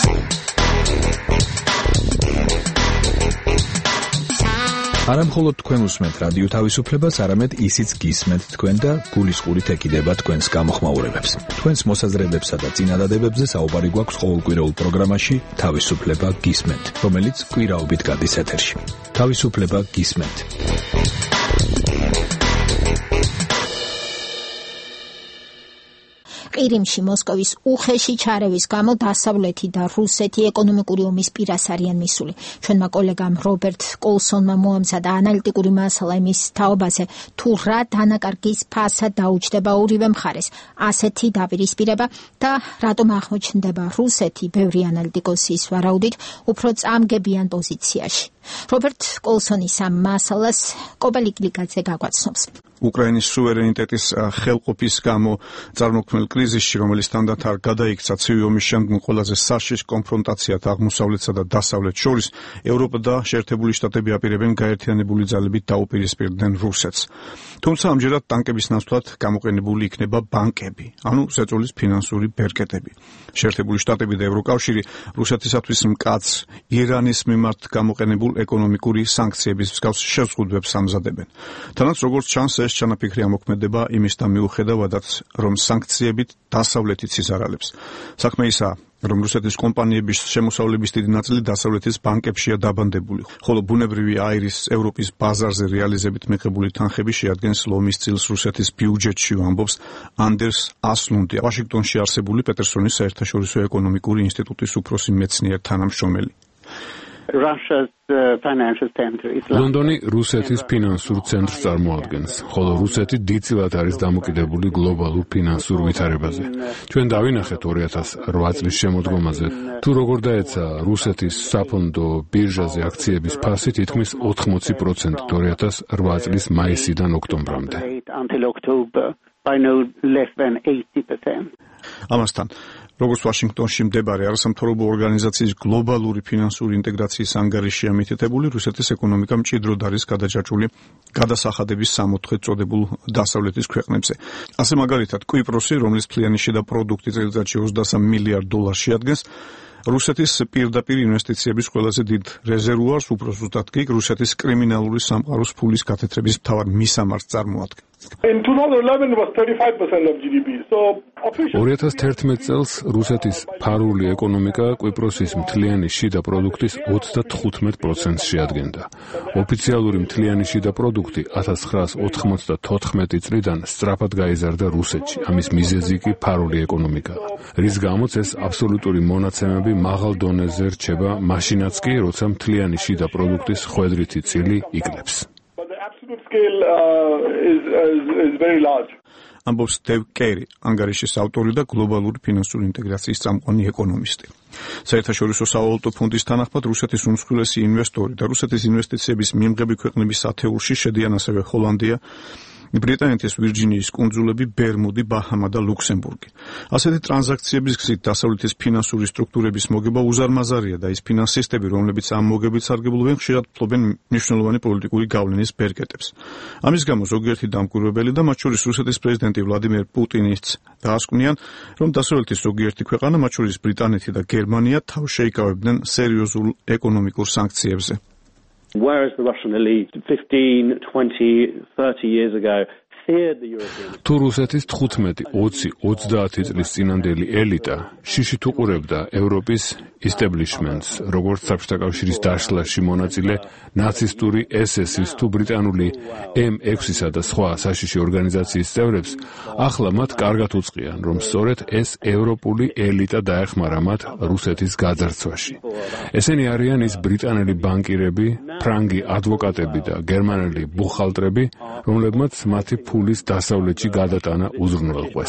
არა მხოლოდ თქვენ უსმენთ რადიო თავისუფლებას, არამედ ისიც გისმენთ თქვენ და გულისყურით ეკიდება თქვენს გამოხმაურებებს. თქვენს მოსაზრებებსა და წინადადებებზე საუბარი გვაქვს ყოველკვირეულ პროგრამაში თავისუფლება გისმენთ, რომელიც კვირაობით გადის ეთერში. თავისუფლება გისმენთ. ყირიმში მოსკოვის უხეში ჩარევის გამო დასავლეთი და რუსეთი ეკონომიკური ომის პირას არიან მისული. ჩვენმა კოლეგამ რობერტ კოლსონმა მოამზადა ანალიტიკური მასალა იმის თაობაზე, თუ რა დანაკარგის ფასად დაუჯდება ორივე მხარეს ასეთი დაპირისპირება და რატომ აღმოჩნდება რუსეთი ბევრი ანალიტიკოსის ვარაუდით უფრო წამგებიან პოზიციაში. რობერტ კოლსონის ამ მასალას კობალიკლიკაძე გაგვაცნობს. უკრაინის სუვერენიტეტის ხელყოფის გამო წარმოქმნილ კრიზისში, რომელიც თანდათან არ გადაიქცა ცივი ომის შემდგომ ყველაზე საშიშ კონფრონტაციად აღმოსავლეთსა და დასავლეთს შორის, ევროპა და შეერთებული შტატები აპირებენ გაერთიანებული ძალებით დაუპირისპირდნენ რუსეთს. თუმცა ამჯერად ტანკების ნაცვლად გამოყენებული იქნება ბანკები, ანუ ზეწოლის ფინანსური ბერკეტები. შეერთებული შტატები და ევროკავშირი რუსეთისათვის მკაცრ ირანის მიმართ გამოყენებულ ეკონომიკური სანქციების მსგავს შეზღუდვებს ამზადებენ. თანაც როგორც ჩანს, ეს ჩანაფიქრი ამოქმედება იმისთან მიუხედავადაც, რომ სანქციებით დასავლეთიც იზარალებს. საქმე ისაა, რომ რუსეთის კომპანიების შემოსავლების დიდი ნაწილი დასავლეთის ბანკებშია დაბანდებული, ხოლო ბუნებრივი აირის ევროპის ბაზარზე რეალიზებით მიღებული თანხები შეადგენს ლომის წილს რუსეთის ბიუჯეტში, ამბობს anders ასლუნდი, ვაშინგტონში არსებული პეტერსონის საერთაშორისო ეკონომიკური ინსტიტუტის უფროსი მეცნიერ თანამშრომელი. ლონდონი რუსეთის ფინანსურ ცენტრს წარმოადგენს, ხოლო რუსეთი დიდწილად არის დამოკიდებული გლობალურ ფინანსურ ვითარებაზე. ჩვენ დავინახეთ ორი ათას ოთხ წლის შემოდგომაზე, თუ როგორ დაეცა რუსეთის საფონდო ბირჟაზე აქციების ფასი თითქმის ოთხმოცი პროცენტით ორი ათას ოთხ წლის მაისიდან ოქტომბრამდე. ამასთან როგორც ვაშინგტონში მდებარე არასამთავრობო ორგანიზაციის გლობალური ფინანსური ინტეგრაციის ანგარიშია მითითებული, რუსეთის ეკონომიკა მჭიდროდ არის გადაჭარჭული გადასახადების სამოთხედ წოდებულ დასავლეთის ქვეყნებზე. ასე მაგალითად, კვიპროსი, რომლის მთლიანი შიდა პროდუქტი წელიწადში ოცდასამ მილიარდ დოლარს შეადგენს, რუსეთის პირდაპირ ინვესტიციების ყველაზე დიდ რეზერვუარს, უფრო ზუსტად კი რუსეთის კრიმინალური სამყაროს ფულის გათეთრების მთავარ მისამართს წარმოადგენს. ორი ათას თერთმეტ წელს რუსეთის ფარული ეკონომიკა კვიპროსის მთლიანი შიდა პროდუქტის ოცდათხუთმეტ პროცენტს შეადგენდა. ოფიციალური მთლიანი შიდა პროდუქტი ათას ცხრაას ოთხმოცდათოთხმეტი წლიდან სწრაფად გაიზარდა რუსეთში. ამის მიზეზი კი ფარული ეკონომიკაა, რის გამოც ეს აბსოლუტური მონაცემები მაღალ დონეზე რჩება, მაშინაც კი, როცა მთლიანი შიდა პროდუქტის ხვედრითი წილი იკლებს. ამბობს დევ კერი, ანგარიშის ავტორი და გლობალური ფინანსური ინტეგრაციის წამყვანი ეკონომისტი. საერთაშორისო სავალუტო ფონდის თანახმად, რუსეთის უმსხვილესი ინვესტორი და რუსეთის ინვესტიციების მიმღები ქვეყნების ათეულში შედიან ასევე ჰოლანდია, ბრიტანეთის ვირჯინიის კუნძულები, ბერმუდი, ბაჰამა და ლუქსემბურგი. ასეთი ტრანზაქციების გზით დასავლეთის ფინანსური სტრუქტურების მოგება უზარმაზარია და ის ფინანსისტები, რომლებიც ამ მოგებით სარგებლობენ, ხშირად ფლობენ მნიშვნელოვანი პოლიტიკური გავლენის ბერკეტებს. ამის გამო ზოგიერთი დამკვირვებელი და მათ შორის რუსეთის პრეზიდენტი ვლადიმერ პუტინიც დაასკვნიან, რომ დასავლეთის ზოგიერთი ქვეყანა, მათ შორის ბრიტანეთი და გერმანია, თავს შეიკავებდნენ სერიოზულ ეკონომიკურ სანქციებზე. Whereas the Russian elite fifteen, twenty, thirty years ago feared the European თუ რუსეთის თხუთმეტი, ოცი, ოცდაათი წლის წინანდელი ელიტა შიშით უყურებდა ევროპის establishments, როგორც საბჭოთა კავშირის დაშლაში მონაწილე ნაცისტური ეს ეს-ის თუ ბრიტანული ემ ექვსისა და სხვა საშიში ორგანიზაციის წევრებს, ახლა მათ კარგად უწყიან, რომ სწორედ ეს ევროპული ელიტა დაეხმარა მათ რუსეთის გაძარცვაში. ესენი არიან ის ბრიტანელი ბანკირები, ფრანგი ადვოკატები და გერმანელი ბუხალტრები, რომლებმაც მათი ფულის დასავლეთში გადატანა უზრუნველყვეს.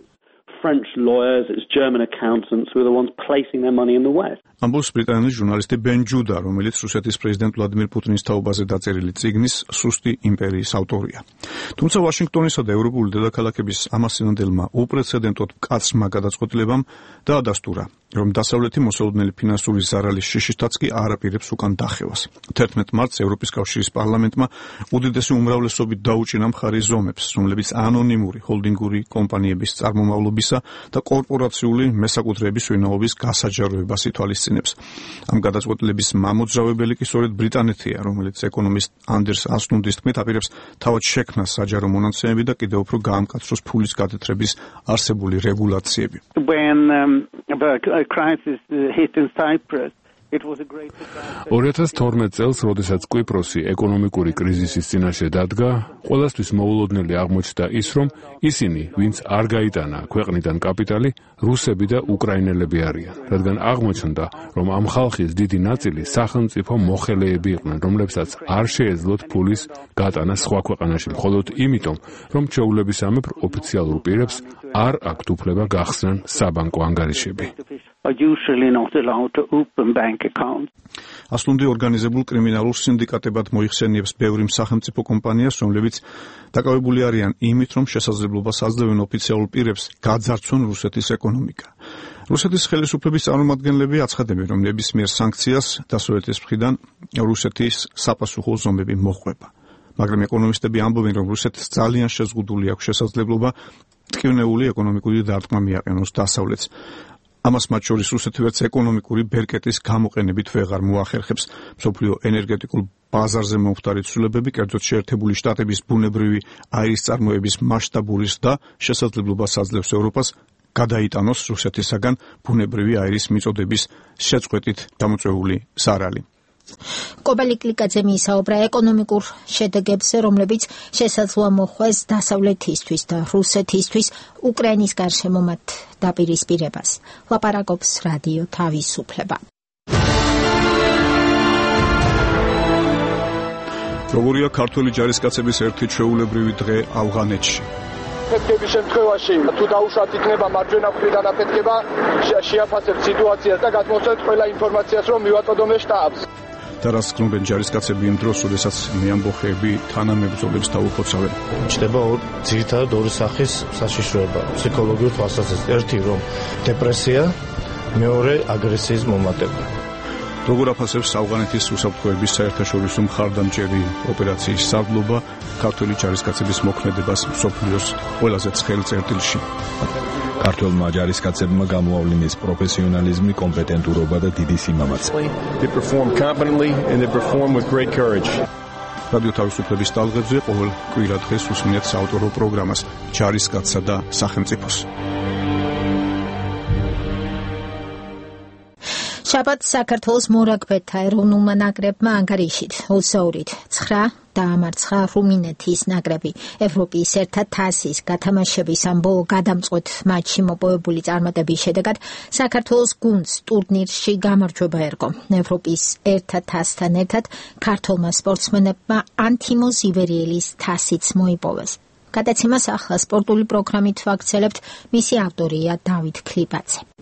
French lawyers, its German accountants were the ones placing their money in the West. ამბობს ბრიტანეთის ჟურნალისტი ბენ ჯუდა, რომელიც რუსეთის პრეზიდენტ ვლადიმერ პუტინის თაობაზე დაწერილი წიგნის „სუსტი იმპერიის“ ავტორია. თუმცა ვაშინგტონისა და ევროპული დედაქალაქების ამასინოდელმა უპრეცედენტოდ მკაცრმა გადაწყვეტილებამ დაადასტურა, რომ დასავლეთი მოსალოდნელი ფინანსური ზარალის შიშითაც კი არ აპირებს უკან დახევას. თერთმეტ მარტს ევროპის კავშირის პარლამენტმა უდიდესი უმრავლესობით დაუჭინა მხარი ზომებს, რომლებიც ანონიმური ჰოლდინგური კომპანიების წარმომავლობისა და კორპორაციული მესაკუთრეების ვინაობის გასაჯაროებას ითვალისწინებს. ამ გადაწყვეტილების მამოძრავებელი კი სწორედ ბრიტანეთია, რომელიც ეკონომისტ ანდერს ასნუნდის თქმით აპირებს თავად შექმნას საჯარო მონაცემები და კიდევ უფრო გაამკაცროს ფულის გადათრების არსებული რეგულაციები. When um, the crisis hit in Cyprus, it was a great ორი ათას თორმეტ წელს, როდესაც კვიპროსი ეკონომიკური კრიზისის წინაშე დადგა, ყველასთვის მოულოდნელი აღმოჩნდა ის, რომ ისინი, ვინც არ გაიტანა ქვეყნიდან კაპიტალი, რუსები და უკრაინელები არიან, რადგან აღმოჩნდა, რომ ამ ხალხის დიდი ნაწილი სახელმწიფო მოხელეები იყვნენ, რომლებსაც არ შეეძლოთ ფულის გატანა სხვა ქვეყანაში, მხოლოდ იმიტომ, რომ ჩვეულებისამებრ ოფიციალურ პირებს არ აქვთ უფლება გახსნან საბანკო ანგარიშები. are usually not allowed to open bank accounts. ასლუნდი ორგანიზებულ კრიმინალურ სინდიკატებად მოიხსენიებს ბევრი სახელმწიფო კომპანიას, რომლებიც დაკავებული არიან იმით, რომ შესაძლებლობას აძლევენ ოფიციალურ პირებს გაძარცვონ რუსეთის ეკონომიკა. რუსეთის ხელისუფლების წარმომადგენლები აცხადებენ, რომ ნებისმიერ სანქციას დასავლეთის მხრიდან რუსეთის საპასუხო ზომები მოჰყვება. მაგრამ ეკონომისტები ამბობენ, რომ რუსეთის ძალიან შეზღუდული აქვს შესაძლებლობა ტკივნეული ეკონომიკური დარტყმა მიაყენოს დასავლეთს. ამას მათ შორის რუსეთი ვერც ეკონომიკური ბერკეტის გამოყენებით ვეღარ მოახერხებს. მსოფლიო ენერგეტიკულ ბაზარზე მომხდარი ცვლილებები, კერძოდ შეერთებული შტატების ბუნებრივი აირის წარმოების მასშტაბური ზრდა შესაძლებლობას აძლევს ევროპას გადაიტანოს რუსეთისაგან ბუნებრივი აირის მიწოდების შეწყვეტით გამოწვეული ზარალი. კობალი კლიკაძე მიისაუბრა ეკონომიკურ შედეგებზე, რომლებიც შესაძლოა მოხვდეს დასავლეთისთვის და რუსეთისთვის უკრაინის გარშემო მათ დაპირისპირებას. ლაპარაკობს რადიო თავისუფლება. როგორია ქართველი ჯარისკაცების ერთი ჩვეულებრივი დღე ავღანეთში? ფეთქების შემთხვევაში თუ დაუშვათ იქნება მარჯვენა მხრიდან აფეთქება, შეაფასებთ სიტუაციას და გადმოსცემთ ყველა ინფორმაციას, რომ მივაწოდოთ შტაბს. და რას გნობენ ჯარისკაცები იმ დროს, როდესაც მეამბოხეები თანამებრძოლებს დაუხოცავენ? ჩნდება ძირითადად ორი სახის საშიშროება ფსიქოლოგიურ თვალსაზრისით. ერთი რომ დეპრესია, მეორე აგრესიის მომატება. როგორ აფასებს ავღანეთის უსაფრთხოების საერთაშორისო მხარდამჭერი ოპერაციის სარდლობა ქართველი ჯარისკაცების მოქმედებას მსოფლიოს ყველაზე ცხელ წერტილში? ქართველმა ჯარისკაცებმა გამოავლინეს პროფესიონალიზმი, კომპეტენტურობა და დიდი სიმამაცე. They perform competently and they perform with great courage. რადიო თავისუფლების ტალღებზე ყოველ კვირა დღეს უსმენთ საავტორო პროგრამას ჯარისკაცსა და სახელმწიფოს. შაბათს საქართველოს მორაგბეთა ეროვნულმა ნაკრებმა ანგარიშით ოცდაორით ცხრა დაამარცხა რუმინეთის ნაკრები. ევროპის ერთა თასის გათამაშების ამ ბოლო გადამწყვეტ მატჩში მოპოვებული წარმატების შედეგად საქართველოს გუნდს ტურნირში გამარჯვება ერგო. ევროპის ერთა თასთან ერთად ქართველმა სპორტსმენებმა ანთიმო ზივერიელის თასიც მოიპოვეს. გადაცემას ახლა სპორტული პროგრამით ვაგრძელებთ, მისი ავტორია დავით ქლიბაძე.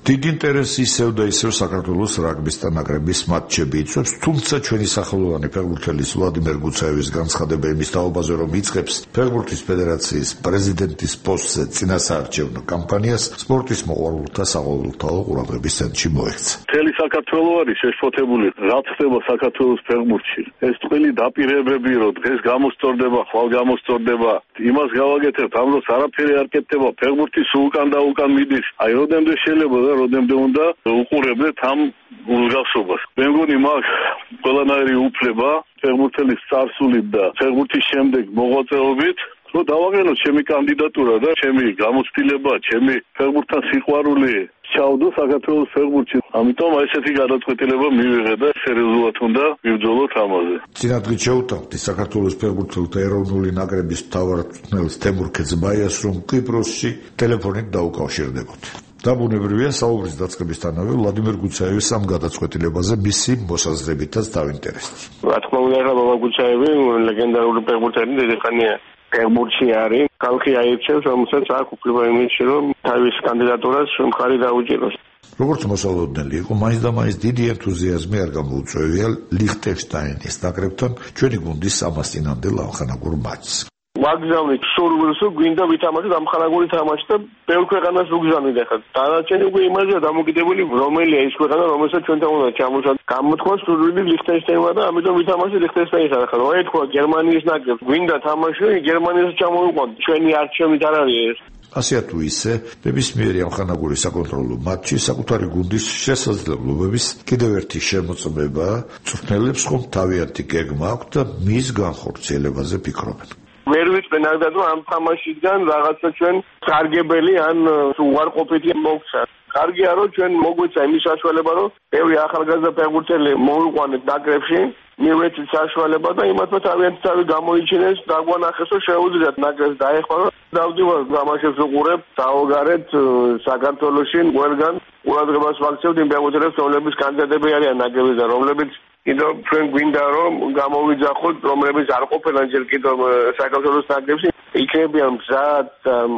დიდი ინტერესი ისევ და ისევ საქართველოს რაგბის ნაკრების მატჩები იწვევს, თუმცა ჩვენი სახელოვანი ფეხბურთელის ვლადიმერ გუცაევის განცხადება იმის თაობაზე, რომ იწყებს ფეხბურთის ფედერაციის პრეზიდენტის პოსტზე წინასაარჩევნო კამპანიას, სპორტის მოყვარულთა საყოველთაო ყურადღების ცენტრში მოექცა. მთელი საქართველო არის შეშფოთებული, რაც ხდება საქართველოს ფეხბურთში. ეს წელი დაპირებები, რომ დღეს გამოსწორდება, ხვალ გამოსწორდება, იმას გავაკეთებთ, ამ დროს არაფერი არ კეთდება, ფეხბურთი სულ უკან და უკან მიდის. აი, როდემდე შეიძლება და როდემდე უნდა უყურებდეთ ამ უზრახობას. მე მგონი მაგ ყველანაირი უფლება ფეხბურთელის წარსულით და ფეხბურთის შემდეგ მოღვაწეობით, რომ დავაყენოთ ჩემი კანდიდატურა და ჩემი გამოცდილება, ჩემი ფეხბურთთან სიყვარული ჩავდო საქართველოს ფეხბურთში. ამიტომ აი ესეთი გადაწყვეტილება მივიღე და სერიოზულად უნდა ვიბრძოლოთ ამაზე. წინადღით შეუტანხმდი საქართველოს ფეხბურთელთა ეროვნული ნაკრების მთავარ მწვრთნელს თემურ ქეცბაიას, რომ კვიპროსში ტელეფონით დაუკავშირდებოდი. Dabunebრივია საუბრის დაწყებისთანავე ვლადიმერ გუცაევის ამ გადაწყვეტილებაზე მისი მოსაზრებითაც დავინტერესდი. რა თქმა უნდა, ახლა ბაბა გუცაევი ლეგენდარული ფეხბურთელი დიდი ხანია ფეხბურთში არის. ხალხი აირჩევს, რომელსაც აქვს უფლება იმისში, რომ თავის კანდიდატურას მხარი დაუჭიროს. როგორც მოსალოდნელი იყო, მაინც და მაინც დიდი ენთუზიაზმი არ გამოუწვევია ლიხტენშტაინის ნაკრებთან ჩვენი გუნდის სამასწინამდელ ამხანაგურ მატჩს. ვაგზავნით სურვილს, გვინდა ვითამაშოთ ამხანაგური თამაში და ბევრ ქვეყანას ვუგზავნით ახლა. დანარჩენი უკვე იმაზეა დამოკიდებული, რომელია ის ქვეყანა, რომელსაც ჩვენთან უნდა ჩამოსვათ. გამოთქვა სურვილი ლიხტენშტაინმა და ამიტომ ვითამაშეთ ლიხტენშტაინთან. ახლა რა ეთქვა გერმანიის ნაკრებს, გვინდა თამაში, გერმანიას ჩამოვიყვანთ. ჩვენი არჩევით არ არის ეს. ასეა თუ ისე, ნებისმიერი ამხანაგური საკონტროლო მატჩი საკუთარი გუნდის შესაძლებლობების კიდევ ერთი შემოწმება, მწვრთნელებს ხომ თავიანთი გეგმა აქვთ და მის განხორციელებაზე ფიქრობენ. ვერ ვიწყენ აგდადო ამ თამაშიდან რაღაცა ჩვენ სარგებელი ან უარყოფითი მოგცა. კარგია რომ ჩვენ მოგვეცა იმის საშუალება, რომ ბევრი ახალგაზრდა ფეხბურთელი მოვიყვანეთ ნაკრებში, მივეცით საშუალება და იმათმა თავიანთი თავი გამოიჩინეს, დაგვანახეს, რომ შეუძლიათ ნაკრებს დაეხმაროთ. დავდივარ თამაშებს უყურებ, დავოგარეთ საქართველოში ყველგან ყურადღებას ვაქცევთ იმ ფეხბურთელებს, რომლებიც კანდიდატები არიან ნაკრების და რომლებიც კიდევ ჩვენ გვინდა რომ გამოვიძახოთ, რომლებიც არ ყოფილან ჯერ კიდევ საქართველოს ნაკრებში, იქნებიან მზად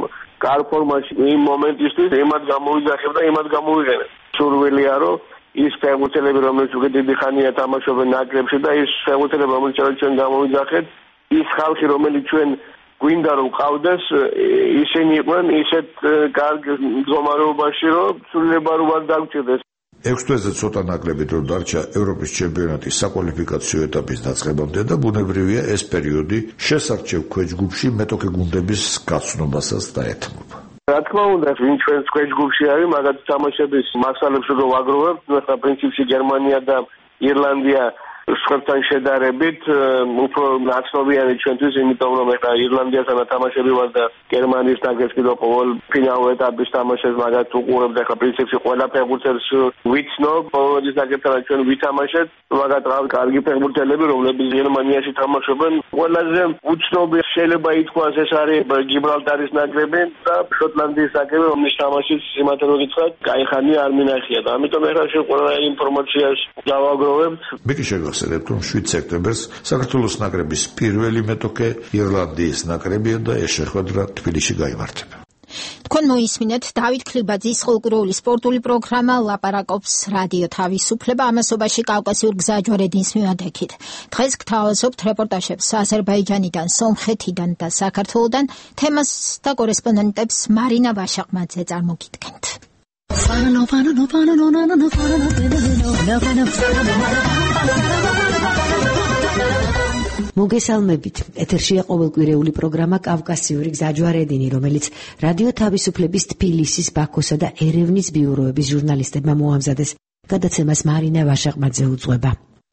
კარ ფორმაში იმ მომენტისთვის იმათ გამოვიძახებ და იმათ გამოვიყენებ. სურვილია რომ ის ფეხბურთელები, რომლებიც უკვე დიდი ხანია თამაშობენ ნაკრებში და ის ფეხბურთელები, რომლებიც ჩვენ გამოვიძახეთ, ის ხალხი, რომელიც ჩვენ გვინდა რომ ყავდეს, ისინი იყვნენ ისეთ კარგ მდგომარეობაში, რომ სულება რო არ დაგჭირდეს. ექვს თვეზე ცოტა ნაკლებით რომ დარჩა ევროპის ჩემპიონატის საკვალიფიკაციო ეტაპის დაწყებამდე და ბუნებრივია ეს პერიოდი შესარჩევ ქვეჯგუფში მეტოქე გუნდების გაცნობასაც დაეთმობა. რა თქმა უნდა, ვინ ჩვენს ქვეჯგუფში არის, მაგათ თამაშების მასალებს რო ვაგროვებთ, ახლა პრინციპში გერმანია და ირლანდია სხვებთან შედარებით უფრო ნაცნობიანი ჩვენთვის, იმიტომ რომ ახლა ირლანდიასთან თამაშები ვარ და გერმანიის ნაკრებს კიდევ ყოველ ფინალურ ეტაპის თამაშებს მაგათ უყურებ და ახლა პრინციპში ყველა ფეხბურთელს ვიცნობ, პოლონეთის ნაკრებთან ჩვენ ვითამაშეთ, მაგათ რა კარგი ფეხბურთელები, რომლებიც გერმანიაში თამაშობენ. ყველაზე უცნობი შეიძლება ითქვას ეს არის გიბრალტარის ნაკრები და შოტლანდიის ნაკრები, რომლის თამაშიც სიმართლე რომ გითხრათ, კაი ხანია არ მინახია და ამიტომ ახლა ყველა ინფორმაციას დავაგროვებთ. ვახსენებთ, რომ შვიდ სექტემბერს საქართველოს ნაკრების პირველი მეტოქე ირლანდიის ნაკრებია და ეს შეხვედრა თბილისში გაიმართება. თქვენ მოისმინეთ დავით ქლიბაძის ხოლმროული სპორტული პროგრამა ლაპარაკობს რადიო თავისუფლება ამასობაში კავკასიურ გზაჯვარედინს მივადექით. დღეს გთავაზობთ რეპორტაჟებს აზერბაიჯანიდან, სომხეთიდან და საქართველოდან. თემას და კორესპონდენტებს მარინა ვაშაყმაძე წარმოგიდგენთ. მოგესალმებით. ეთერშია ყოველკვირეული პროგრამა კავკასიური გზაჯვარედინი, რომელიც რადიო თავისუფლების თბილისის, ბაქოსა და ერევნის ბიუროების ჟურნალისტებმა მოამზადეს. გადაცემას მარინა ვაშაყმაძე უძღვება.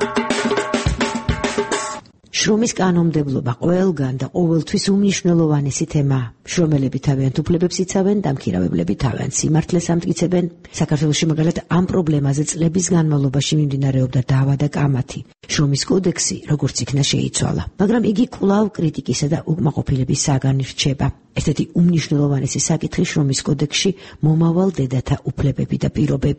შრომის კანონმდებლობა ყველგან და ყოველთვის უმნიშვნელოვანესი თემაა. შრომელები თავიანთ უფლებებს იცავენ, დამქირავებლები თავიანთ სიმართლეს ამტკიცებენ. საქართველოში მაგალითად ამ პრობლემაზე წლების განმავლობაში მიმდინარეობდა დავა და კამათი. შრომის კოდექსი, როგორც იქნა, შეიცვალა, მაგრამ იგი კვლავ კრიტიკისა და უკმაყოფილების საგანი რჩება. ერთ-ერთი უმნიშვნელოვანესი საკითხი შრომის კოდექსში მომავალ დედათა უფლებები და პირობებია.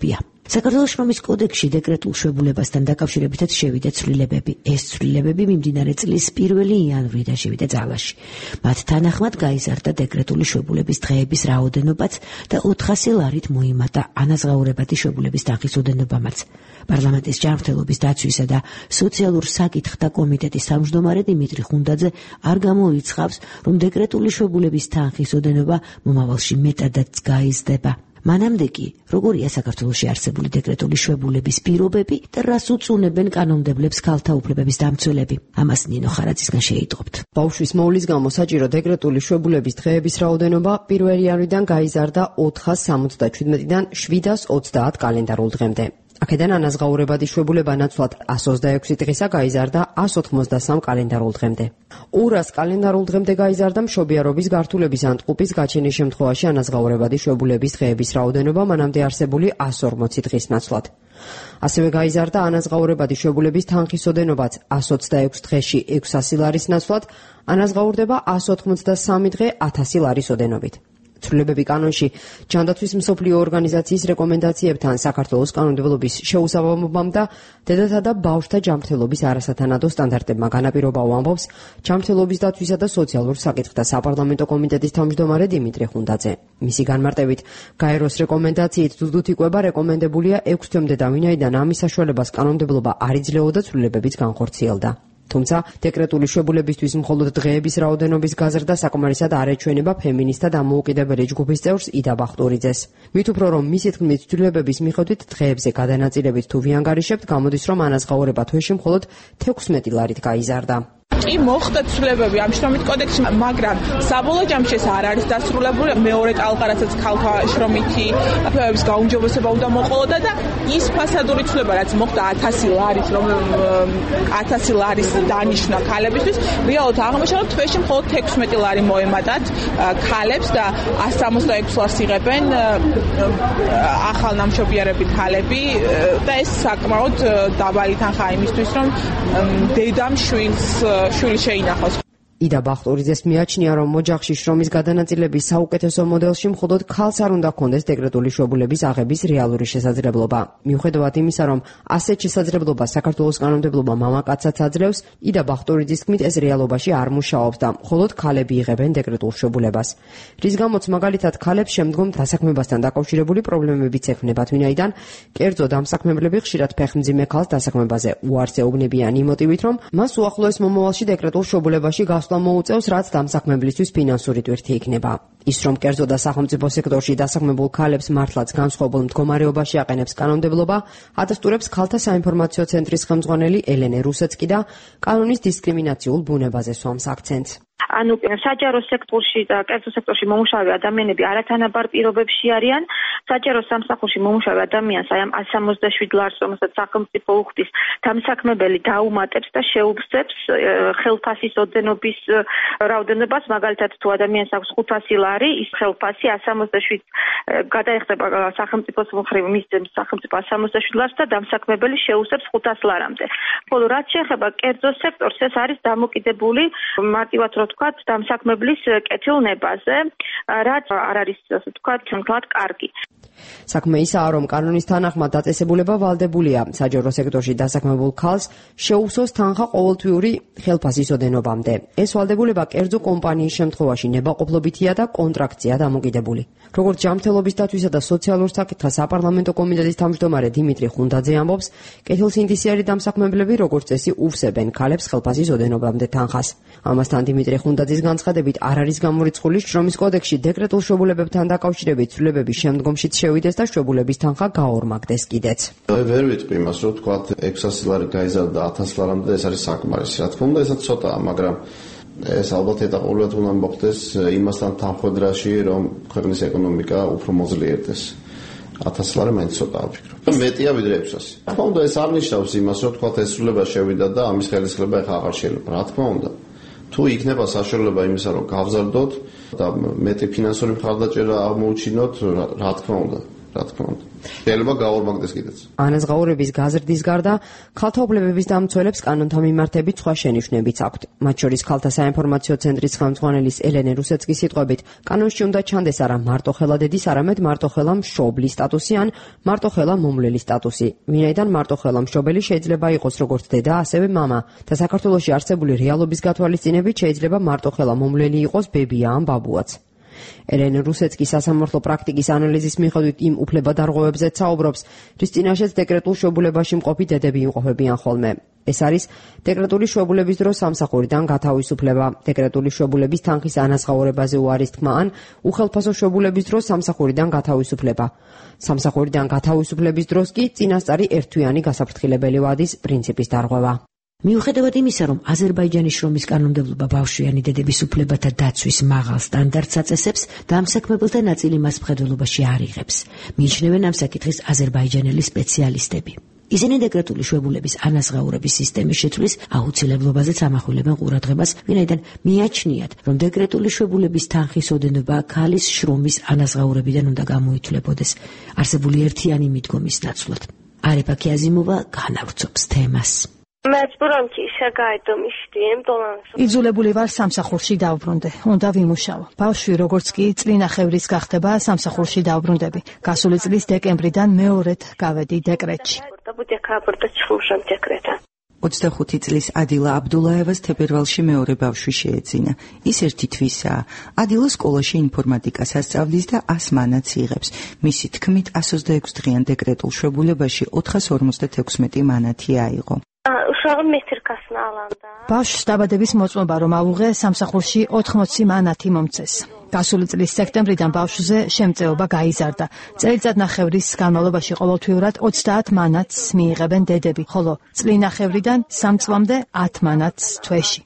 საქართველოს შრომის კოდექსში დეკრეტულ შვებულებასთან დაკავშირებითაც შევიდა ცვლილებები. ეს ცვლილებები მიმდინარე წლის პირველი იანვრიდან შევიდა ძალაში. მათ თანახმად გაიზარდა დეკრეტული შვებულების დღეების რაოდენობაც და ოთხასი ლარით მოიმატა ანაზღაურებადი შვებულების თანხის ოდენობამაც. პარლამენტის ჯანმრთელობის დაცვისა და სოციალურ საკითხთა კომიტეტის თავმჯდომარე დიმიტრი ხუნდაძე არ გამოიცხავს, რომ დეკრეტული შვებულების თანხის ოდენობა მომავალში მეტადაც გაიზრდება. მანამდე კი, როგორია საქართველოში არსებული დეკრეტული შვებულების პირობები და რას უწუნებენ კანონმდებლებს ქალთა უფლებების დამცველები? ამას ნინო ხარაძისგან შეიტყობთ. ბავშვის მოვლის გამო საჭირო დეკრეტული შვებულების დღეების რაოდენობა პირველი იანვრიდან გაიზარდა ოთხას სამოცდაჩვიდმეტიდან შვიდას ოცდაათ კალენდარულ დღემდე. აქედან ანაზღაურებადი შვებულება ნაცვლად εκατს ოცდაექვსი დღისა გაიზარდა εκατს ოთხმოცდასამ კალენდარულ დღემდე. ორას კალენდარულ დღემდე გაიზარდა მშობიარობის გართულების ან ტყუპის გაჩენის შემთხვევაში ანაზღაურებადი შვებულების დღეების რაოდენობა მანამდე არსებული εκατს ორმოცი დღის ნაცვლად. ასევე გაიზარდა ანაზღაურებადი ჩვებულების თანხის ოდენობაც εκατს ოცდაექვსი დღეში ექვსასი ლარის ნაცვლად, ანაზღაურდება εκατს ოთხმოცდასამი დღე ათასი ლარის ოდენობით. ცვლილებები კანონში ჯანდაცვის მსოფლიო ორგანიზაციის რეკომენდაციებთან საქართველოს კანონმდებლობის შეუსაბამობამ და დედათა და ბავშვთა ჯანმრთელობის არასათანადო სტანდარტებმა განაპირობა ამბობს ჯანმრთელობის დაცვისა და სოციალურ საკითხთა საპარლამენტო კომიტეტის თავმჯდომარე დიმიტრი ხუნდაძე. მისი განმარტებით, გაეროს რეკომენდაციით თუთ იკვება რეკომენდებულია ექვს თვემდე და ვინაიდან ამის საშუალებას კანონმდებლობა არ იძლეოდა, ცვლილებებიც განხორციელდა. თუმცა დეკრეტული შვებულებისთვის მხოლოდ დღეების რაოდენობის გაზრდა საკმარისად არ ეჩვენება ფემინისტთა დამოუკიდებელი ჯგუფის წევრს იდა ბახტურიძეს. მით უფრო რომ მისი თქმით ცვლილებების მიხედვით დღეებზე გადანაწილებით თუ ვიანგარიშებთ, გამოდის რომ ანაზღაურება თვეში მხოლოდ თექვსმეტი ლარით გაიზარდა. კი მოხდა ცვლილებები ამ შრომით კოდექსში, მაგრამ საბოლოო ჯამში ეს არ არის დასრულებული. მეორე ტალღა, რასაც ქალთა შრომითი უფლებების გაუმჯობესება უნდა მოყოლოდა და ის ფასადური ცვლილება, რაც მოხდა ათასი ლარის, რომ ათასი ლარის დანიშნა ქალებისთვის, რეალურად აღმოჩნდა, რომ თვეში მხოლოდ თექვსმეტი ლარი მოემატათ ქალებს და εκατს სამოცდაექვსი ლარს იღებენ ახალნამშობიარები ქალები და ეს საკმაოდ დაბალი თანხაა იმისთვის, რომ დედამ შვილს შვილი შეინახოს. იდა ბახტურიძეს მიაჩნია, რომ ოჯახში შრომის გადანაწილების საუკეთესო მოდელში მხოლოდ ქალს არ უნდა ჰქონდეს დეკრეტული შვებულების აღების რეალური შესაძლებლობა. მიუხედავად იმისა, რომ ასეთ შესაძლებლობას საქართველოს კანონმდებლობა მამაკაცსაც აძლევს, იდა ბახტურიძის თქმით ეს რეალობაში არ მუშაობს და მხოლოდ ქალები იღებენ დეკრეტულ შვებულებას. რის გამოც მაგალითად ქალებს შემდგომ დასაქმებასთან დაკავშირებული პრობლემებიც ექმნებათ, ვინაიდან კერძო დამსაქმებლები ხშირად ფეხმძიმე ქალს დასაქმებაზე უარს ეუბნებიან იმ მოტივით, რომ მას უახლოეს მომავალში დეკრეტულ შვებულებაში გასვლა მოუწევს, რაც დამსაქმებლისთვის ფინანსური ტვირთი იქნება. ის რომ კერძო და სახელმწიფო სექტორში დასაქმებულ ქალებს მართლაც განსხვავებულ მდგომარეობაში აყენებს კანონმდებლობა, ადასტურებს ქალთა საინფორმაციო ცენტრის ხელმძღვანელი ელენე რუსეცკი და კანონის დისკრიმინაციულ ბუნებაზე სვამს აქცენტს. ანუ საჯარო სექტორში და კერძო სექტორში მომუშავე ადამიანები არათანაბარ პირობებში არიან. საჯარო სამსახურში მომუშავე ადამიანს აი ამ εκατს სამოცდაშვიდ ლარს, რომელსაც სახელმწიფო უხდის, დამსაქმებელი დაუმატებს და შეუგზებს ხელფასის ოდენობის რაოდენობას. მაგალითად, თუ ადამიანს აქვს ხუთასი ლარი, ის ხელფასი εκατს სამოცდაშვიდ გადაიხდება სახელმწიფოს მხრივ, მისცემს სახელმწიფო εκატს სამოცდაშვიდ ლარს და დამსაქმებელი შეუგზებს ხუთას ლარამდე. ხოლო რაც შეეხება კერძო სექტორს, ეს არის დამოკიდებული მარტივად რო ვთქვათ, დამსაქმებლის კეთილნებაზე, რაც არ არის, ასე ვთქვათ, თქმად კარგი. საქმე ისაა, რომ კანონის თანახმად დაწესებულება ვალდებულია საჯარო სექტორში დასაქმებულ ქალს შეუგზოს თანხა ყოველთვიური ხელფასის ოდენობამდე. ეს ვალდებულება კერძო კომპანიის შემთხვევაში ნებაყოფლობითია და კონტრაქტია დამოკიდებული. როგორც ჯანმრთელობის დაცვისა და სოციალურ საკითხთა საპარლამენტო კომიტეტის თავმჯდომარე დიმიტრი ხუნდაძე ამბობს, კეთილსინდისიერი დამსაქმებლები როგორც წესი უსებენ ქალებს ხელფასის ოდენობამდე თანხას. ამასთან დიმიტრი ხუნდაძის განცხადებით არ არის გამორიცხული შრომის კოდექსში დეკრეტულ შვებულებებთან დაკავშირებით ცვლილებების შემდგომშიც შევიდეს და შვებულების თანხა გაორმაგდეს კიდეც. ვერ ვიტყვი იმას, რომ თქვა ექვსასი ლარი გაიზარდა ათას ლარამდე, ეს არის საკმარისი. რა თქმა უნდა, ესაც ცოტაა, მაგრამ ეს ალბათ ეტაპობრივად უნდა მოხდეს იმასთან თანხვედრაში, რომ ქვეყნის ეკონომიკა უფრო მოძლიერდეს. ათას ლარი მაინც ცოტაა ვფიქრობ. მეტია ვიდრე ექვსასი. რა თქმა უნდა, ეს არ ნიშნავს იმას, რომ თქვა ეს ცვლილება შევიდა და ამის ხელისხლება ეხლა აღარ შეიძლება. რა თქმა უნდა. თუ იქნება საშუალება იმისა, რომ გავზარდოთ და მეტი ფინანსური მხარდაჭერა აღმოუჩინოთ, რა თქმა უნდა, რა თქმა უნდა. შეიძლება გაორმაგდეს კიდეც. ანაზღაურების გაზრდის გარდა ქალთა უფლებების დამცველებს კანონთა მიმართებით სხვა შენიშვნებიც აქვთ. მათ შორის ქალთა საინფორმაციო ცენტრის ხელმძღვანელის ელენე რუსეცკის სიტყვებით, კანონში უნდა ჩანდეს არა მარტოხელა დედის, არამედ მარტოხელა მშობლის სტატუსი ან მარტოხელა მომვლელის სტატუსი. ვინაიდან მარტოხელა მშობელი შეიძლება იყოს როგორც დედა, ასევე მამა და საქართველოში არსებული რეალობის გათვალისწინებით შეიძლება მარტოხელა მომვლელი იყოს ბებია ან ბაბუაც. ელენე რუსეცკი სასამართლო პრაქტიკის ანალიზის მიხედვით იმ უფლებადარღვევებზეც საუბრობს, რის წინაშეც დეკრეტულ შვებულებაში მყოფი დედები იმყოფებიან ხოლმე. ეს არის დეკრეტული შვებულების დროს სამსახურიდან გათავისუფლება, დეკრეტული შვებულების თანხის ანაზღაურებაზე უარის თქმა ან უხელფასო შვებულების დროს სამსახურიდან გათავისუფლება. სამსახურიდან გათავისუფლების დროს კი წინასწარი ერთთვიანი გასაფრთხილებელი ვადის პრინციპის დარღვევა. მიუხედავად იმისა, რომ აზერბაიჯანის შრომის კანონმდებლობა ბავშვიანი დედების უფლებათა დაცვის მაღალ სტანდარტს აწესებს, დამსაქმებელთა ნაწილი მას მხედველობაში არ იღებს. მიიჩნევენ ამ საკითხის აზერბაიჯანელი სპეციალისტები. ისინი დეკრეტული შვებულების ანაზღაურების სისტემის შეცვლის აუცილებლობაზეც ამახვილებენ ყურადღებას, ვინაიდან მიაჩნიათ, რომ დეკრეტული შვებულების თანხის ოდენობა ქალის შრომის ანაზღაურებიდან უნდა გამოითვლებოდეს არსებული ერთიანი მიდგომის ნაცვლად. არიფა ქიაზიმოვა განავრცობს თემას. Мәжбүрам ки შეგაიდო მიშდიემ დოლანს. იძულებული ვარ სამსახურში დავბრუნდე. უნდა ვიმუშაო. ბავშვი როგორც კი წლინახევრის გახდება, სამსახურში დავბრუნდები. გასული წლის დეკემბრიდან მეორედ გავედი დეკრეტში. ოცდახუთი წლის ადილა აბდულაევას თებერვალში მეორე ბავშვი შეეძინა. ის ერთი თვისაა. ადილა სკოლაში ინფორმატიკას ასწავლის და ას მანაც იღებს. მისი თქმით εκατს ოცდაექვსი დღიან დეკრეტულ შვებულებაში ოთხას ორმოცდათექვსმეტი მანათი აიღო. ბავშვს დაბადების მოწმობა რომ ავუღე, სამსახურში ოთხმოცი მანათი მომწეს. გასული წლის სექტემბრიდან ბავშვზე შემწეობა გაიზარდა. წელიწადნახევრის განმავლობაში ყოველთვიურად ოცდაათ მანათს მიიღებენ დედები, ხოლო წლინახევრიდან სამ წლამდე ათ მანათს თვეში.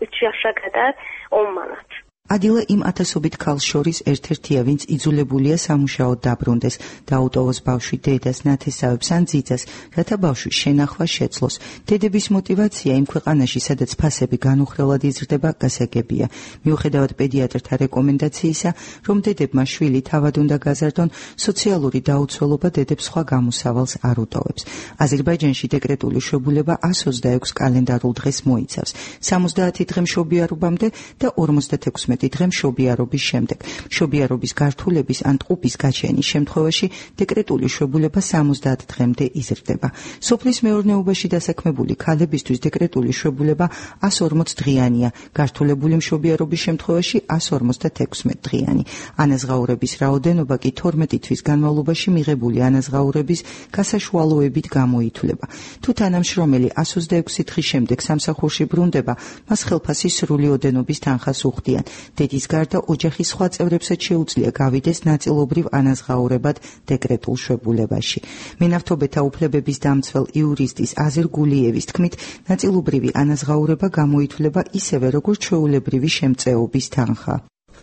ადილა იმ ათასობით ქალს შორის ერთ-ერთია, ვინც იძულებულია სამუშაოდ დაბრუნდეს, დაუტოვოს ბავშვი დედას, ნათესავებს ან ძიძას, რათა ბავშვის შენახვა შეძლოს. დედების мотиваცია იმ ქვეყანაში, სადაც ფასები განუხრელად იზრდება, გასაგებია. მიუხედავად პედიატრთა რეკომენდაციისა, რომ დედებმა შვილი თავად უნდა გაზარდონ, სოციალური დაუცველობა დედებს სხვა გამოსავალს არ უტოვებს. აზერბაიჯანში დეკრეტული შვებულება εκατს ოცდაექვსი კალენდარულ დღეს მოიცავს, სამოცდაათი დღე მშობიარობამდე და ორმოცდათექვსმეტი დღე მშობიარობის შემდეგ. მშობიარობის გართულების ან ტყუპის გაჩენის შემთხვევაში დეკრეტული შვებულება სამოცდაათ დღემდე იზრდება. სოფლის მეურნეობაში დასაქმებული ქალებისთვის დეკრეტული შვებულება εκατს ორმოც დღიანია, გართულებული მშობიარობის შემთხვევაში εκατს ორმოცდათექვსმეტ დღიანი. ანაზღაურების რაოდენობა კი თორმეტი თვის განმავლობაში მიღებული ანაზღაურების გასაშუალოებით გამოითვლება. თუ თანამშრომელი εκατს ოცდაექვსი დღის შემდეგ სამსახურში ბრუნდება, მას ხელფასი სრული ოდენობის თანხას უხდიან. დედის გარდა ოჯახის სხვა წევრებსაც შეუძლია გავიდეს ნაწილობრივ ანაზღაურებად დეკრეტულ შვებულებაში. მენავთობეთა უფლებების დამცველ იურისტის აზერ გულიევის თქმით, ნაწილობრივი ანაზღაურება გამოითვლება ისევე, როგორც ჩვეულებრივი შემწეობის თანხა.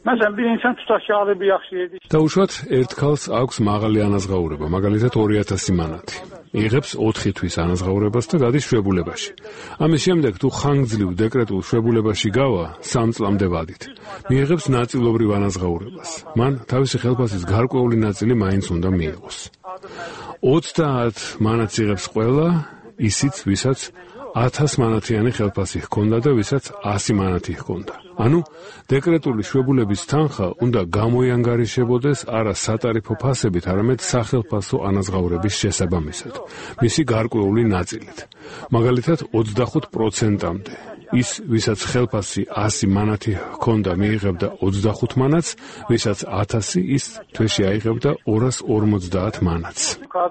დაუშვათ, ერთ ქალს აქვს მაღალი ანაზღაურება, მაგალითად ორი ათასი მანათი. იღებს ოთხი თვის ანაზღაურებას და გადის შვებულებაში. ამის შემდეგ თუ ხანგრძლივ დეკრეტულ შვებულებაში გავა, სამ წლამდე ვადით. მიიღებს ნაწილობრივ ანაზღაურებას. მან თავისი ხელფასის გარკვეული ნაწილი მაინც უნდა მიიღოს. ოცდაათ მანათს იღებს ყველა, ისიც, ვისაც ათას მანათიანი ხელფასი ჰქონდა და ვისაც ასი მანათი ჰქონდა. ანუ დეკრეტული შვებულების თანხა უნდა გამოიანგარიშებოდეს არა სატარიფო ფასებით, არამედ სახელფასო ანაზღაურების შესაბამისად, მისი გარკვეული ნაწილით. მაგალითად ოცდახუთ პროცენტამდე. ის, ვისაც ხელფასი ასი მანათი ჰქონდა, მიიღებდა ოცდახუთ მანათს, ვისაც ათასი, ის თვეში აიღებდა ორას ორმოცდაათ მანათს.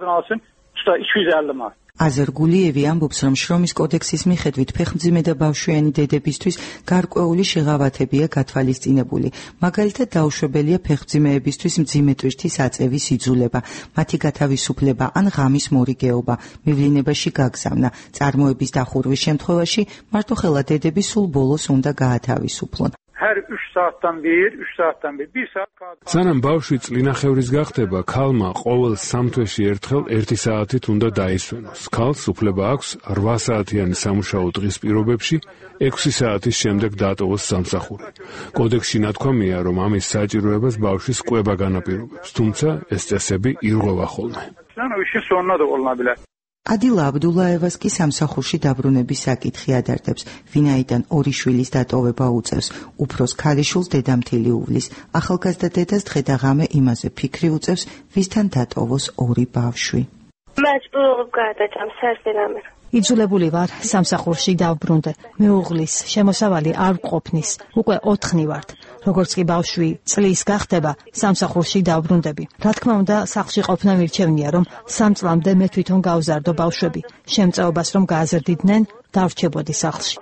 აზერ გულიევი ამბობს, რომ შრომის კოდექსის მიხედვით ფეხმძიმე და ბავშვიანი დედებისთვის გარკვეული შეღავათებია გათვალისწინებული. მაგალითად, დაუშვებელია ფეხმძიმეებისთვის მძიმე ტვირთის აწევის იძულება, მათი გათავისუფლება ან ღამის მორიგეობა, მივლინებაში გაგზავნა. წარმოების დახურვის შემთხვევაში მარტოხელა დედები სულ ბოლოს უნდა გაათავისუფლონ. Hər üç saatdan bir, üç saatdan bir, bir saat qaldı. სანამ ბავშვი წლინახევრის გახდება, ქალმა ყოველ სამ თვეში ერთხელ ერთი საათით უნდა დაისვენოს. ქალს უფლება აქვს რვა საათიანი სამუშაო დღის პირობებში ექვსი საათის შემდეგ დატოვოს სამსახური. კოდექსში ნათქვამია, რომ ამის საჭიროებას ბავშვის კვება განაპირობებს, თუმცა ეს წესები ირღვევა ხოლმე. işin sonuna da oluna bilər. ადილა აბდულაევას კი სამსახურში დაბრუნების საკითხი ადარდებს, ვინაიდან ორი შვილის დატოვება უწევს, უფროს ქალიშვილს დედამთილი უვლის, ახალგაზრდა დედას დღე და ღამე იმაზე ფიქრი უწევს, ვისთან დატოვოს ორი ბავშვი. მაჯბურობ გადაჭამ სერდერამერ. იძულებული ვარ სამსახურში დავბრუნდე. მეუღლის შემოსავალი არ გყოფნის. უკვე ოთხნი ვართ. როგორც კი ბავშვი წლის გახდება, სამსახურში დავბრუნდები. რა თქმა უნდა, სახლში ყოფნა მირჩევნია, რომ სამ წლამდე მე თვითონ გავზარდო ბავშვები. შემწეობას რომ გააზრდიდნენ, დავრჩებოდი სახლში.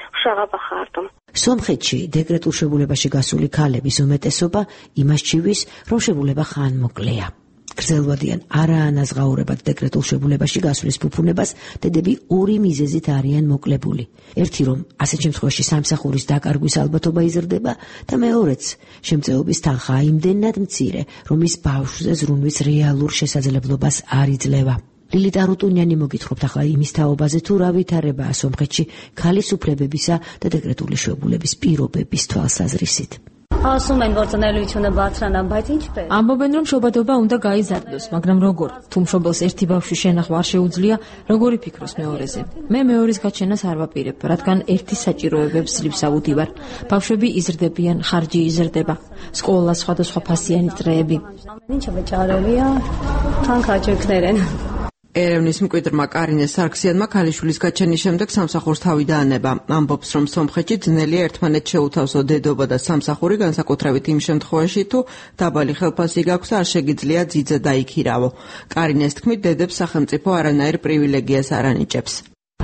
სომხეთში დეკრეტულ შებულებაში გასული ქალების უმეტესობა იმას ჩივის, რომ შებულება ხანმოკლეა. გრძელვადიან არაანაზღაურებად დეკრეტულ შებულებაში გასვლის ფუფუნებას დედები ორი მიზეზით არიან მოკლებული. ერთი რომ ასეთ შემთხვევაში სამსახურის დაკარგვის ალბათობა იზრდება და მეორეც შემწეობის თანხა იმდენად მცირე, რომ ის ბავშვზე ზრუნვის რეალურ შესაძლებლობას არ იძლევა. ლილიტ არუტუნიანი მოგითხრობთ ახლა იმის თაობაზე თუ რა ვითარებაა სომხეთში ქალის უფლებებისა და დეკრეტული შებულების პირობების თვალსაზრისით. ასუმენ գործունեությունը բարձրանա, բայց ինչպես? ამბობენ რომ შობადობა უნდა გაიზარდოს, მაგრამ როგორ? თუ მშობელს ერთი ბავშვი შენახვა არ შეუძლია, როგორი ფიქრობს მეორეზე? მე მეორის გაჩენას არ ვაპირებ, რადგან ერთი საჭიროებებს ძლივს ავუდივარ. ბავშვები იზრდებიან, ხარჯი იზრდება, სკოლა სხვადასხვა ფასიანი წრეები. Ինչը վճարելի է, თანხაჭირքներ են. ერევნის მკვიდრმა კარინე სარქსიანმა ქალიშვილის გაჩენის შემდეგ სამსახურს თავი დაანება. ამბობს, რომ სომხეთში ძნელია ერთმანეთს შეუთავსო დედობა და სამსახური, განსაკუთრებით იმ შემთხვევაში, თუ დაბალი ხელფასი გაქვს და არ შეგიძლია ძიძა დაიქირავო. კარინეს თქმით, დედებს სახელმწიფო არანაირ პრივილეგიას არ ანიჭებს.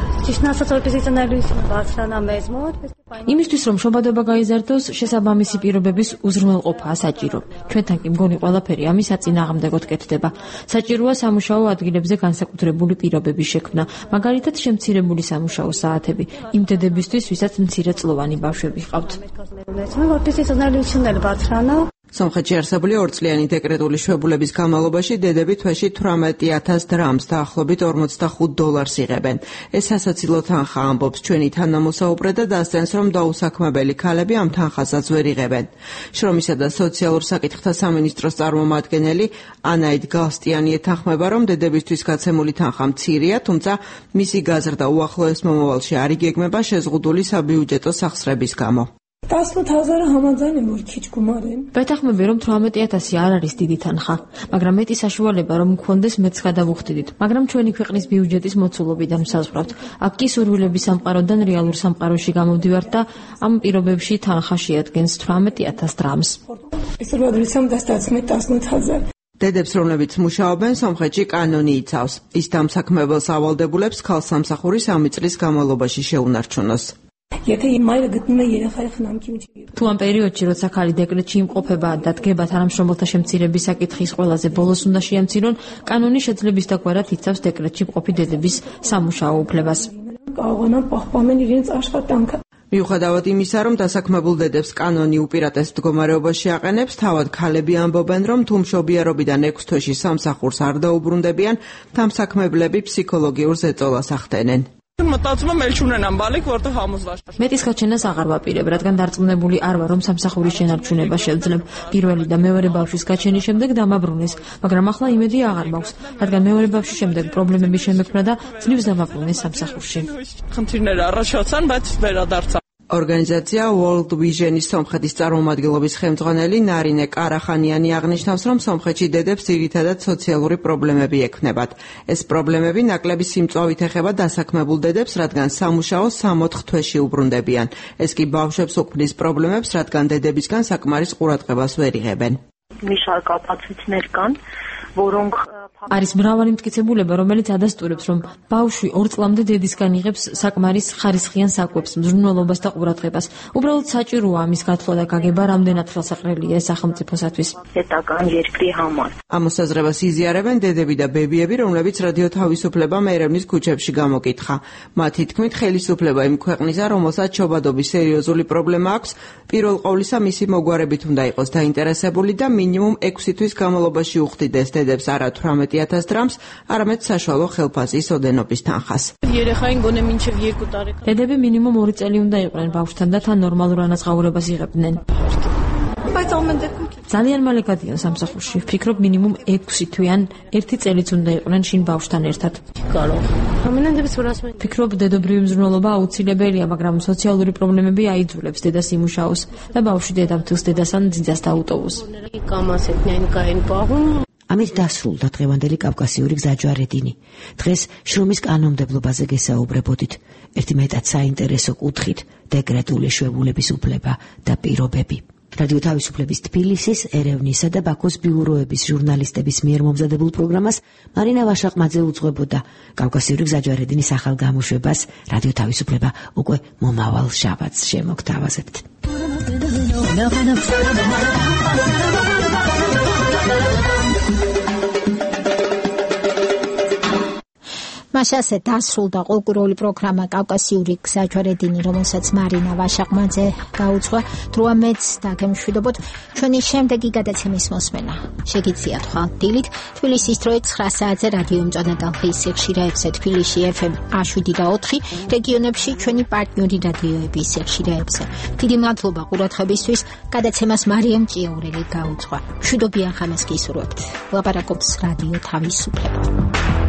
იმისთვის რომ შობადობა გაიზარდოს, შესაბამისი პირობების უზრუნველყოფაა საჭირო. ჩვენთან კი მგონი ყველაფერი ამის აწინააღმდეგოდ კეთდება. საჭიროა სამუშაო ადგილებზე განსაკუთრებული პირობების შექმნა, მაგალითად შემცირებული სამუშაო საათები იმ დედებისთვის, ვისაც მცირეწლოვანი ბავშვები ჰყავთ. სომხეთში არსებული ორწლიანი დეკრეტული შვებულების განმავლობაში დედები თვეში თვრამეტი ათას დრამს და ახლობით ორმოცდახუთ დოლარს იღებენ. ეს სასაცილო თანხა, ამბობს ჩვენი თანამოსაუბრე და დასწრენს, რომ დაუსაქმებელი ქალები ამ თანხასაც ვერ იღებენ. შრომისა და სოციალურ საკითხთა სამინისტროს წარმომადგენელი ანაიდ გალსტიანი ეთანხმება, რომ დედებისთვის გაცემული თანხა მცირეა, თუმცა მისი გაზრდა უახლოეს მომავალში არ იგეგმება შეზღუდული საბიუჯეტო სახსრების გამო. ვეთანხმები, რომ თვრამეტი ათასი არ არის დიდი თანხა, მაგრამ მეტი საშუალება რომ გქონდეს მეც გადავუხდიდით, მაგრამ ჩვენი ქვეყნის ბიუჯეტის მოცულობიდან ვსაზღვრავთ. აქ კი სურვილების სამყაროდან რეალურ სამყაროში გამოვდივართ და ამ პირობებში თანხა შეადგენს თვრამეტი ათას დრამს. დედებს, რომლებიც მუშაობენ, სომხეთში კანონი იცავს. ის დამსაქმებელს ავალდებულებს ქალ სამსახური სამი წლის განმავლობაში შეუნარჩუნოს. თუ ამ პერიოდში, როცა ქალი დეკრეტში იმყოფება და დგება თანამშრომელთა შემცირების საკითხის ყველაზე ბოლოს უნდა შეამცირონ, კანონი შეძლების დაგვარად იცავს დეკრეტში მყოფი დედების სამუშაო უფლებას. მიუხედავად იმისა, რომ დასაქმებულ დედებს კანონი უპირატეს მდგომარეობაში აყენებს, თავად ქალები ამბობენ, რომ თუ მშობიარობიდან ექვს თვეში სამსახურს არ დაუბრუნდებიან, დამსაქმებლები ფსიქოლოგიურ ზეწოლას ახდენენ. მეტის გაჩენას აღარ ვაპირებ, რადგან დარწმუნებული არ ვარ, რომ სამსახურის შენარჩუნება შევძლებ. პირველი და მეორე ბავშვის გაჩენის შემდეგ დამაბრუნეს, მაგრამ ახლა იმედი აღარ მაქვს, რადგან მეორე ბავშვის შემდეგ პრობლემები შემექმნა და ძლივს დამაბრუნეს სამსახურში. ორგანიზაცია World Vision-ის სომხეთის წარმომადგენლობის ხელმძღვანელი ნარინე კარახანიანი აღნიშნავს, რომ სომხეთში დედებს ძირითადად სოციალური პრობლემები ექმნებათ. ეს პრობლემები ნაკლები სიმწვავით ეხება დასაქმებულ დედებს, რადგან სამუშაო სამოთხ თვეში უბრუნდებიან. ეს კი ბავშვებს უქმნის პრობლემებს, რადგან დედებისგან საკმარის ყურადღებას ვერ იღებენ. მიშალ კაპაციტნერგან որոնք არის მრავალი მტკიცებულება, რომელიც ადასტურებს, რომ ბავშვი ორ წლამდე დედისგან იღებს საკმარის ხარისხიან საკვებს, მზრუნველობას და ყურადღებას. უბრალოდ საჭიროა ამის გათვლა და გაგება, რამდენად ხელსაყრელია სახელმწიფოსათვის. ეტაკან երկրի համար. ამ მოსაზრებას იზიარებენ დედები და ბებიები, რომლებიც რადიო თავისუფლებამ ერევნის ქუჩებში გამოკითხა. მათი თქმით, ხელისუფლება იმ ქვეყნისა, რომელსაც ჩობადობის სერიოზული პრობლემა აქვს, პირველ ყოვლისა მისი მოგვარებით უნდა იყოს დაინტერესებული და მინიმუმ ექვსი თვის განმავლობაში უხდიდეს დედებს არა თვრამეტი ათას დრამს, არამედ საშუალო ხელფასის ოდენობის თანხას. დედები მინიმუმ ორი წელი უნდა იყვნენ ბავშვთან და თან ნორმალურ ანაზღაურებას იღებდნენ. ძალიან მალე გადიან სამსახურში. ვფიქრობ მინიმუმ ექვსი თვიან ერთი წელიც უნდა იყვნენ შინ ბავშვთან ერთად. ვფიქრობ დედობრივი მზრუნველობა აუცილებელია, მაგრამ სოციალური პრობლემები აიძულებს დედას იმუშაოს და ბავშვი დედამთილს დედასთან ძიძას დაუტოვოს. ამით დასრულდა დღევანდელი კავკასიური გზაჯვარედინი. დღეს შრომის კანონმდებლობაზე გესაუბრებოდით. ერთი მეტად საინტერესო კუთხით დეკრეტული შვებულების უფლება და პირობები. რადიო თავისუფლების თბილისის, ერევნისა და ბაქოს ბიუროების ჟურნალისტების მიერ მომზადებულ პროგრამას მარინა ვაშაყმაძე უძღვებოდა. კავკასიური გზაჯვარედინის ახალ გამოშვებას რადიო თავისუფლება უკვე მომავალ შაბათს შემოგთავაზებთ. მასაზე დასრულდა ყოლკურული პროგრამა კავკასიური გზაჯვარედინი, რომელსაც მარინა ვაშაყმაძე გაუძღვა. დროამეც დაგემშვიდობოთ ჩვენი შემდეგი გადაცემის მოსმენა. შეგიძლიათ ხვალ დილით თბილისის დროით ცხრა საათზე რადიო მწვანე ტალღის ეხშირაებზე თბილისში ეფ ემ შვიდი და ოთხი, რეგიონებში ჩვენი პარტნიორი რადიოების ეხშირაებზე. დიდი მადლობა ყურადღებისთვის. გადაცემას მარიამ ჭიაურელი გაუძღვა. მშვიდობიან ხანას გისურვებთ. ლაპარაკობს რადიო თავისუფლება.